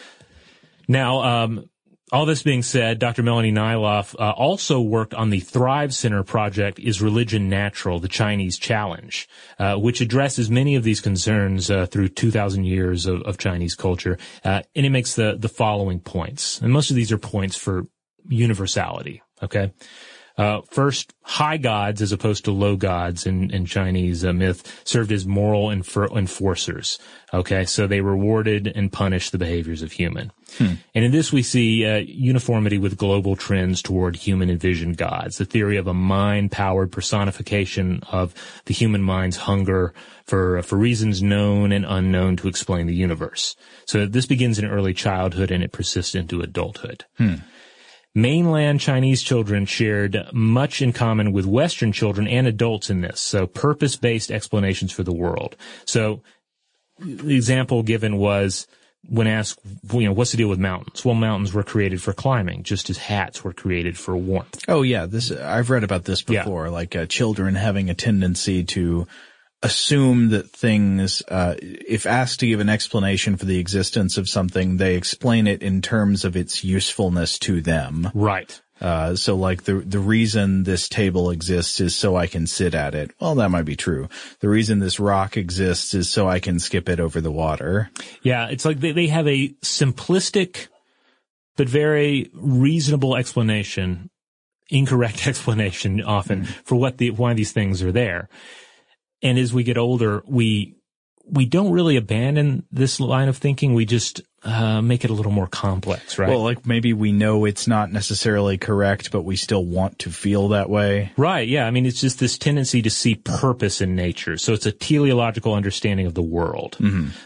Speaker 2: Now, all this being said, Dr. Melanie Nyhoff also worked on the Thrive Center project, Is Religion Natural? The Chinese Challenge, which addresses many of these concerns through 2,000 years of Chinese culture. And it makes the following points. And most of these are points for universality, okay? First, high gods as opposed to low gods in Chinese myth served as moral enforcers. Okay, so they rewarded and punished the behaviors of human. And in this we see uniformity with global trends toward human envisioned gods, the theory of a mind-powered personification of the human mind's hunger for reasons known and unknown to explain the universe. So this begins in early childhood and it persists into adulthood. Mainland Chinese children shared much in common with Western children and adults in this, so purpose-based explanations for the world. So the example given was when asked, what's the deal with mountains? Well, mountains were created for climbing, just as hats were created for warmth.
Speaker 1: Oh, yeah. I've read about this before, like children having a tendency to assume that things, if asked to give an explanation for the existence of something, they explain it in terms of its usefulness to them.
Speaker 2: Right.
Speaker 1: So like the reason this table exists is so I can sit at it. Well, that might be true. The reason this rock exists is so I can skip it over the water.
Speaker 2: Yeah. It's like they have a simplistic but very reasonable explanation, incorrect explanation often for why these things are there. And as we get older, we don't really abandon this line of thinking. We just make it a little more complex, right?
Speaker 1: Well, like maybe we know it's not necessarily correct, but we still want to feel that way.
Speaker 2: Right, yeah. I mean, it's just this tendency to see purpose in nature. So it's a teleological understanding of the world.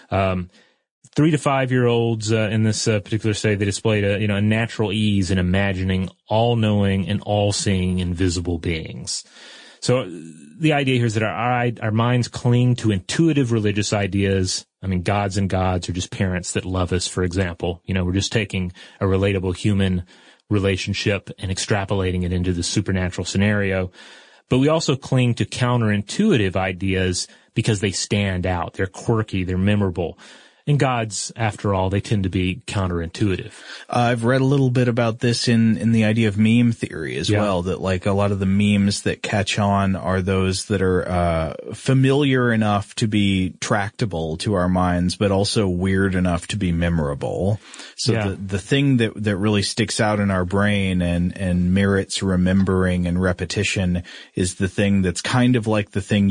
Speaker 2: 3 to 5 year olds in this particular study, they displayed a natural ease in imagining all-knowing and all-seeing invisible beings. So the idea here is that our minds cling to intuitive religious ideas. I mean, gods and gods are just parents that love us, for example. We're just taking a relatable human relationship and extrapolating it into the supernatural scenario. But we also cling to counterintuitive ideas because they stand out. They're quirky. They're memorable. And gods, after all, they tend to be counterintuitive.
Speaker 1: I've read a little bit about this in the idea of meme theory as well, that like a lot of the memes that catch on are those that are familiar enough to be tractable to our minds, but also weird enough to be memorable. So the thing that really sticks out in our brain and merits remembering and repetition is the thing that's kind of like the thing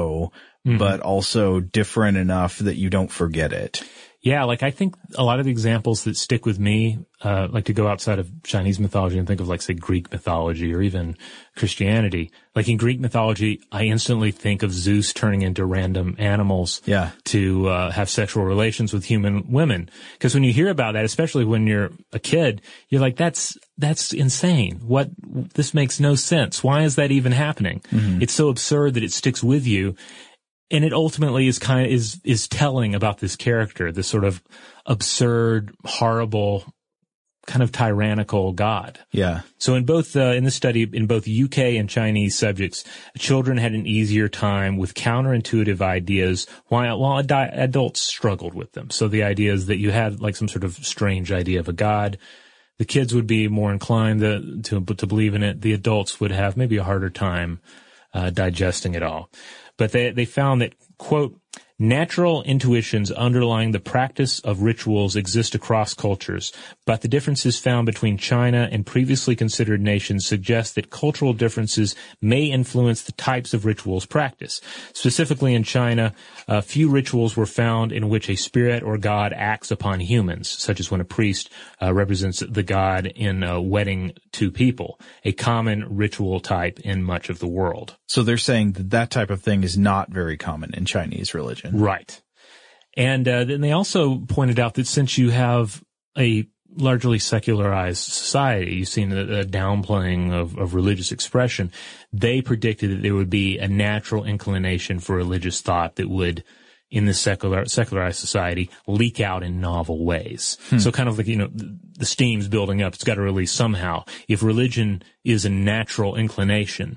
Speaker 1: but also different enough that you don't forget it.
Speaker 2: Yeah, like I think a lot of the examples that stick with me, like to go outside of Chinese mythology and think of like, say, Greek mythology or even Christianity. Like in Greek mythology, I instantly think of Zeus turning into random animals to have sexual relations with human women. Because when you hear about that, especially when you're a kid, you're like, that's insane. This makes no sense. Why is that even happening? It's so absurd that it sticks with you. And it ultimately is telling about this character, this sort of absurd, horrible, kind of tyrannical god.
Speaker 1: Yeah.
Speaker 2: So in both, in this study, in both UK and Chinese subjects, children had an easier time with counterintuitive ideas while adults struggled with them. So the idea is that you had like some sort of strange idea of a god. The kids would be more inclined to believe in it. The adults would have maybe a harder time digesting it all. But they found that, quote, natural intuitions underlying the practice of rituals exist across cultures, but the differences found between China and previously considered nations suggest that cultural differences may influence the types of rituals practiced. Specifically in China, few rituals were found in which a spirit or god acts upon humans, such as when a priest represents the god in wedding two people, a common ritual type in much of the world.
Speaker 1: So they're saying that type of thing is not very common in Chinese religion.
Speaker 2: Right. And then they also pointed out that since you have a largely secularized society, you've seen a downplaying of religious expression, they predicted that there would be a natural inclination for religious thought that would, in this secularized society, leak out in novel ways. So kind of like, the steam's building up, it's got to release somehow. If religion is a natural inclination,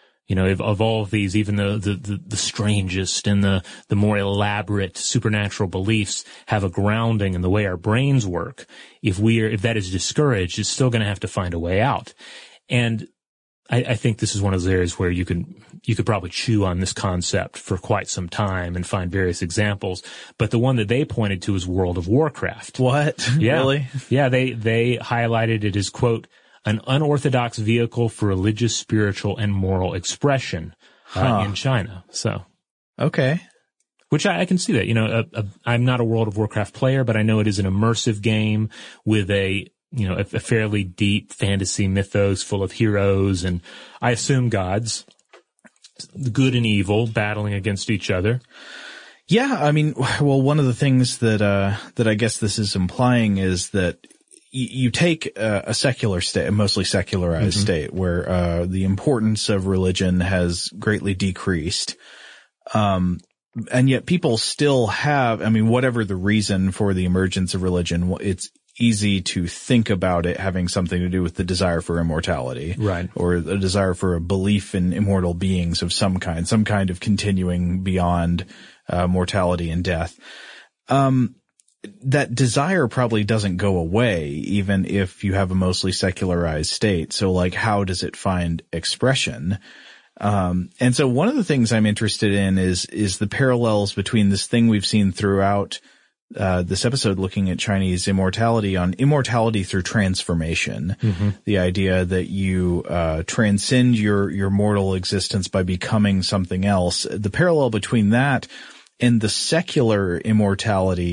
Speaker 2: of all of these, even the strangest and the more elaborate supernatural beliefs have a grounding in the way our brains work. If that is discouraged, it's still going to have to find a way out. And I think this is one of those areas where you could probably chew on this concept for quite some time and find various examples. But the one that they pointed to is World of Warcraft.
Speaker 1: What?
Speaker 2: Yeah.
Speaker 1: Really?
Speaker 2: Yeah, they highlighted it as, quote, an unorthodox vehicle for religious, spiritual, and moral expression in China. So,
Speaker 1: okay,
Speaker 2: which I can see that. I'm not a World of Warcraft player, but I know it is an immersive game with a fairly deep fantasy mythos full of heroes, and I assume gods, good and evil, battling against each other.
Speaker 1: Yeah, I mean, well, one of the things that I guess this is implying is that you take a secular state, a mostly secularized state, where the importance of religion has greatly decreased, and yet people still have, I mean, whatever the reason for the emergence of religion, it's easy to think about it having something to do with the desire for immortality,
Speaker 2: right? Or
Speaker 1: a desire for a belief in immortal beings of some kind of continuing beyond mortality and death. That desire probably doesn't go away even if you have a mostly secularized state. So like, how does it find expression? And so one of the things I'm interested in is the parallels between this thing we've seen throughout this episode looking at Chinese immortality on immortality through transformation. The idea that you transcend your mortal existence by becoming something else. The parallel between that and the secular immortality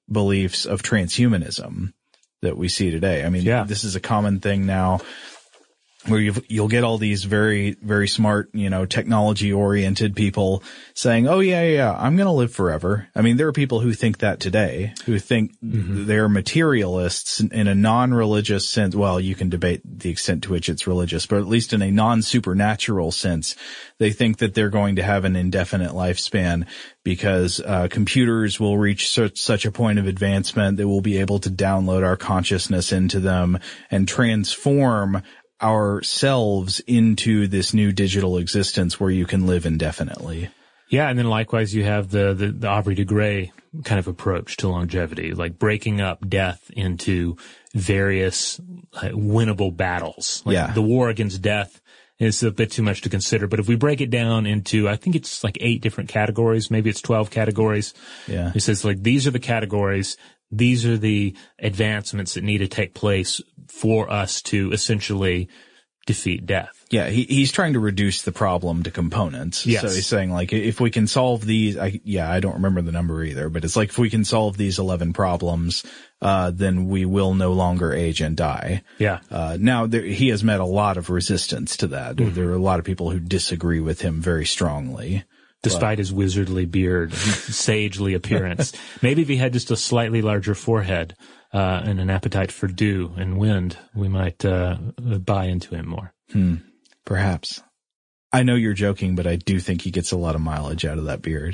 Speaker 1: beliefs of transhumanism that we see today. I mean, this is a common thing now, where you'll get all these very, very smart, technology oriented people saying, oh yeah, I'm going to live forever. I mean, there are people who think that today, who think they're materialists in a non-religious sense. Well, you can debate the extent to which it's religious, but at least in a non-supernatural sense, they think that they're going to have an indefinite lifespan because computers will reach such a point of advancement that we'll be able to download our consciousness into them and transform ourselves into this new digital existence where you can live indefinitely.
Speaker 2: Yeah, and then likewise you have the Aubrey de Grey kind of approach to longevity, like breaking up death into various winnable battles. Like the war against death is a bit too much to consider, but if we break it down into, I think it's like 8 different categories, maybe it's 12 categories. Yeah. It says like, these are the categories, these are the advancements that need to take place for us to essentially defeat death.
Speaker 1: Yeah, he's trying to reduce the problem to components.
Speaker 2: Yes.
Speaker 1: So he's saying, like, if we can solve these, I don't remember the number either, but it's like, if we can solve these 11 problems, then we will no longer age and die.
Speaker 2: Yeah.
Speaker 1: Now he has met a lot of resistance to that. There are a lot of people who disagree with him very strongly.
Speaker 2: Despite his wizardly beard, sagely appearance. Maybe if he had just a slightly larger forehead, and an appetite for dew and wind, we might, buy into him more.
Speaker 1: Perhaps. I know you're joking, but I do think he gets a lot of mileage out of that beard.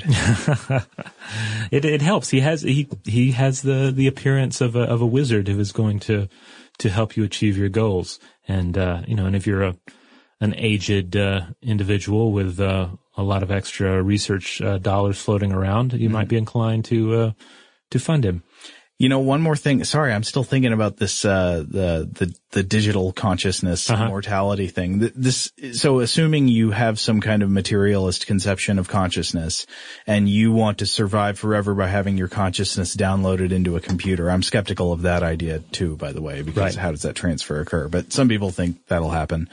Speaker 2: It helps. He has the appearance of a wizard who is going to help you achieve your goals. And, and if you're an aged, individual with, a lot of extra research, dollars floating around, you might be inclined to fund him.
Speaker 1: One more thing. Sorry, I'm still thinking about this, the digital consciousness mortality thing. So assuming you have some kind of materialist conception of consciousness and you want to survive forever by having your consciousness downloaded into a computer, I'm skeptical of that idea too, by the way, because how does that transfer occur? But some people think that'll happen.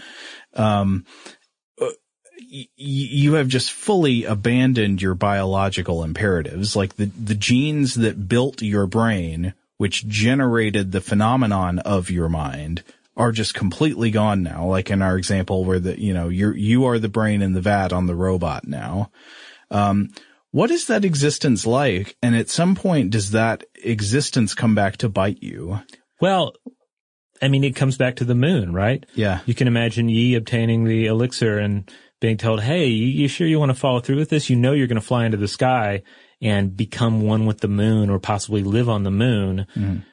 Speaker 1: You have just fully abandoned your biological imperatives, like the genes that built your brain, which generated the phenomenon of your mind, are just completely gone now. Like in our example where you are the brain in the vat on the robot now. What is that existence like? And at some point, does that existence come back to bite you?
Speaker 2: Well, I mean, it comes back to the moon, right?
Speaker 1: Yeah.
Speaker 2: You can imagine Yi obtaining the elixir and being told, hey, you sure you want to follow through with this? You know you're going to fly into the sky and become one with the moon or possibly live on the moon.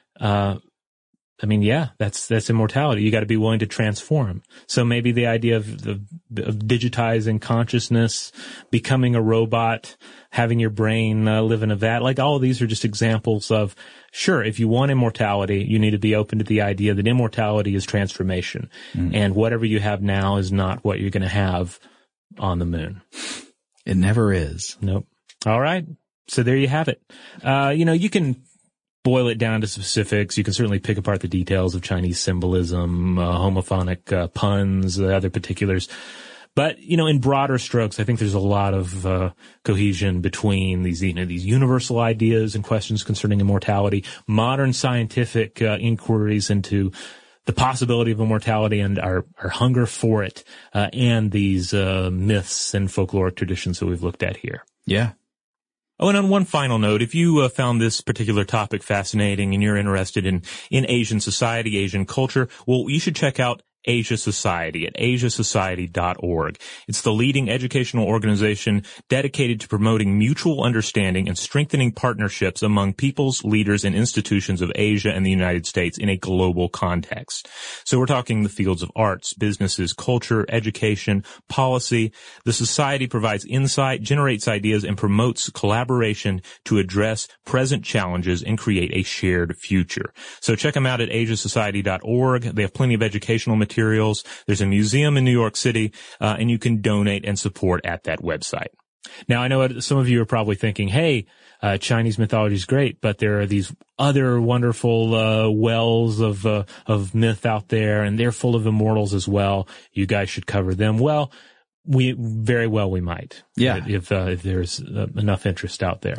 Speaker 2: I mean, that's immortality. You got to be willing to transform. So maybe the idea of digitizing consciousness, becoming a robot, having your brain live in a vat, like all of these are just examples of, sure, if you want immortality, you need to be open to the idea that immortality is transformation. And whatever you have now is not what you're going to have on the moon.
Speaker 1: It never is.
Speaker 2: Nope. All right. So there you have it. You can boil it down to specifics. You can certainly pick apart the details of Chinese symbolism, homophonic puns, other particulars. But, in broader strokes, I think there's a lot of cohesion between these universal ideas and questions concerning immortality, modern scientific inquiries into the possibility of immortality and our hunger for it, and these myths and folkloric traditions that we've looked at here.
Speaker 1: Yeah.
Speaker 2: Oh, and on one final note, if you found this particular topic fascinating and you're interested in Asian society, Asian culture, well, you should check out Asia Society at asiasociety.org. It's the leading educational organization dedicated to promoting mutual understanding and strengthening partnerships among peoples, leaders, and institutions of Asia and the United States in a global context. So we're talking the fields of arts, businesses, culture, education, policy. The society provides insight, generates ideas, and promotes collaboration to address present challenges and create a shared future. So check them out at asiasociety.org. They have plenty of educational materials. There's a museum in New York City, and you can donate and support at that website. Now, I know some of you are probably thinking, hey, Chinese mythology is great, but there are these other wonderful wells of myth out there, and they're full of immortals as well. You guys should cover them. Well, we might.
Speaker 1: Yeah.
Speaker 2: If there's enough interest out there.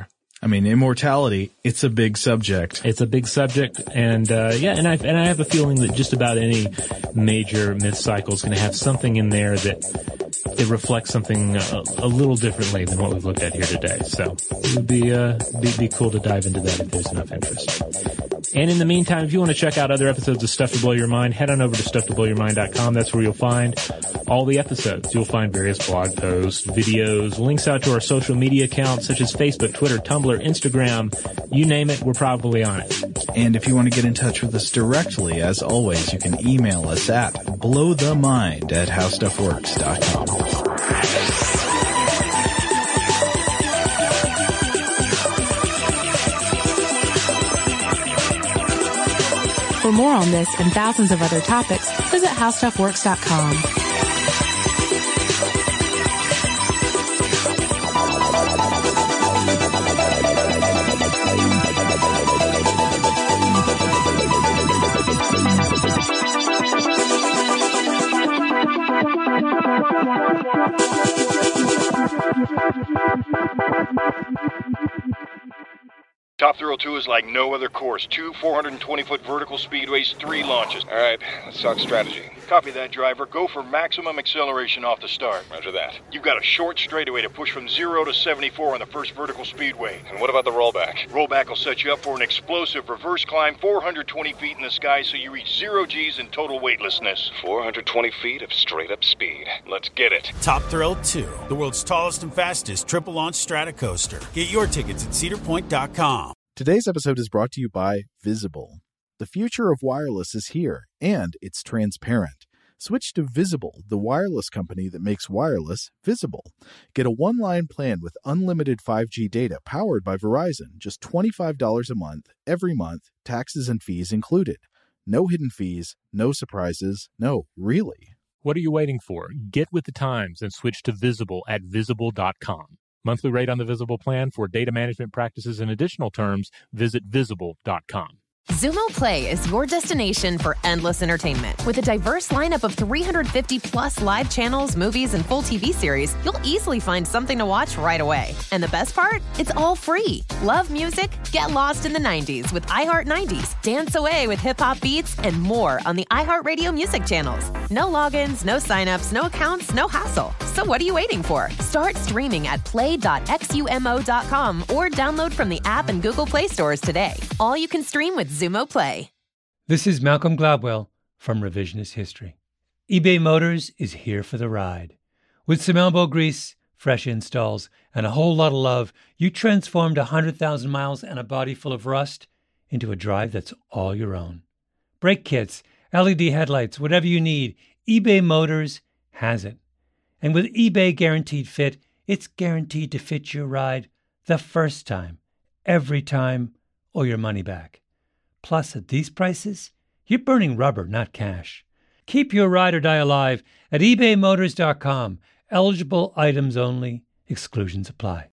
Speaker 1: I mean, immortality, it's a big subject.
Speaker 2: It's a big subject, and I have a feeling that just about any major myth cycle is going to have something in there that it reflects something a little differently than what we've looked at here today. So it would be cool to dive into that if there's enough interest. And in the meantime, if you want to check out other episodes of Stuff to Blow Your Mind, head on over to stufftoblowyourmind.com. That's where you'll find all the episodes. You'll find various blog posts, videos, links out to our social media accounts such as Facebook, Twitter, Tumblr, Instagram. You name it, we're probably on it.
Speaker 1: And if you want to get in touch with us directly, as always, you can email us at blowthemind@howstuffworks.com.
Speaker 8: For more on this and thousands of other topics, visit howstuffworks.com.
Speaker 4: Top Thrill 2 is like no other course. 2 420-foot vertical speedways, 3 launches.
Speaker 5: All right, let's talk strategy.
Speaker 4: Copy that, driver. Go for maximum acceleration off the start.
Speaker 5: Roger that.
Speaker 4: You've got a short straightaway to push from 0 to 74 on the first vertical speedway.
Speaker 5: And what about the rollback?
Speaker 4: Rollback will set you up for an explosive reverse climb 420 feet in the sky so you reach 0 G's in total weightlessness.
Speaker 5: 420 feet of straight-up speed. Let's get it.
Speaker 6: Top Thrill 2, the world's tallest and fastest triple-launch stratocoaster. Get your tickets at cedarpoint.com.
Speaker 9: Today's episode is brought to you by Visible. The future of wireless is here, and it's transparent. Switch to Visible, the wireless company that makes wireless visible. Get a one-line plan with unlimited 5G data powered by Verizon, just $25 a month, every month, taxes and fees included. No hidden fees, no surprises, no, really.
Speaker 2: What are you waiting for? Get with the times and switch to Visible at Visible.com. Monthly rate on the Visible plan. For data management practices and additional terms, visit Visible.com.
Speaker 12: Xumo Play is your destination for endless entertainment. With a diverse lineup of 350-plus live channels, movies, and full TV series, you'll easily find something to watch right away. And the best part? It's all free. Love music? Get lost in the 90s with iHeart 90s. Dance away with hip-hop beats and more on the iHeartRadio music channels. No logins, no signups, no accounts, no hassle. So what are you waiting for? Start streaming at play.xumo.com or download from the app and Google Play stores today. All you can stream with Xumo Play.
Speaker 13: This is Malcolm Gladwell from Revisionist History. eBay Motors is here for the ride. With some elbow grease, fresh installs, and a whole lot of love, you transformed 100,000 miles and a body full of rust into a drive that's all your own. Brake kits, LED headlights, whatever you need, eBay Motors has it. And with eBay Guaranteed Fit, it's guaranteed to fit your ride the first time, every time, or your money back. Plus, at these prices, you're burning rubber, not cash. Keep your ride or die alive at ebaymotors.com. Eligible items only. Exclusions apply.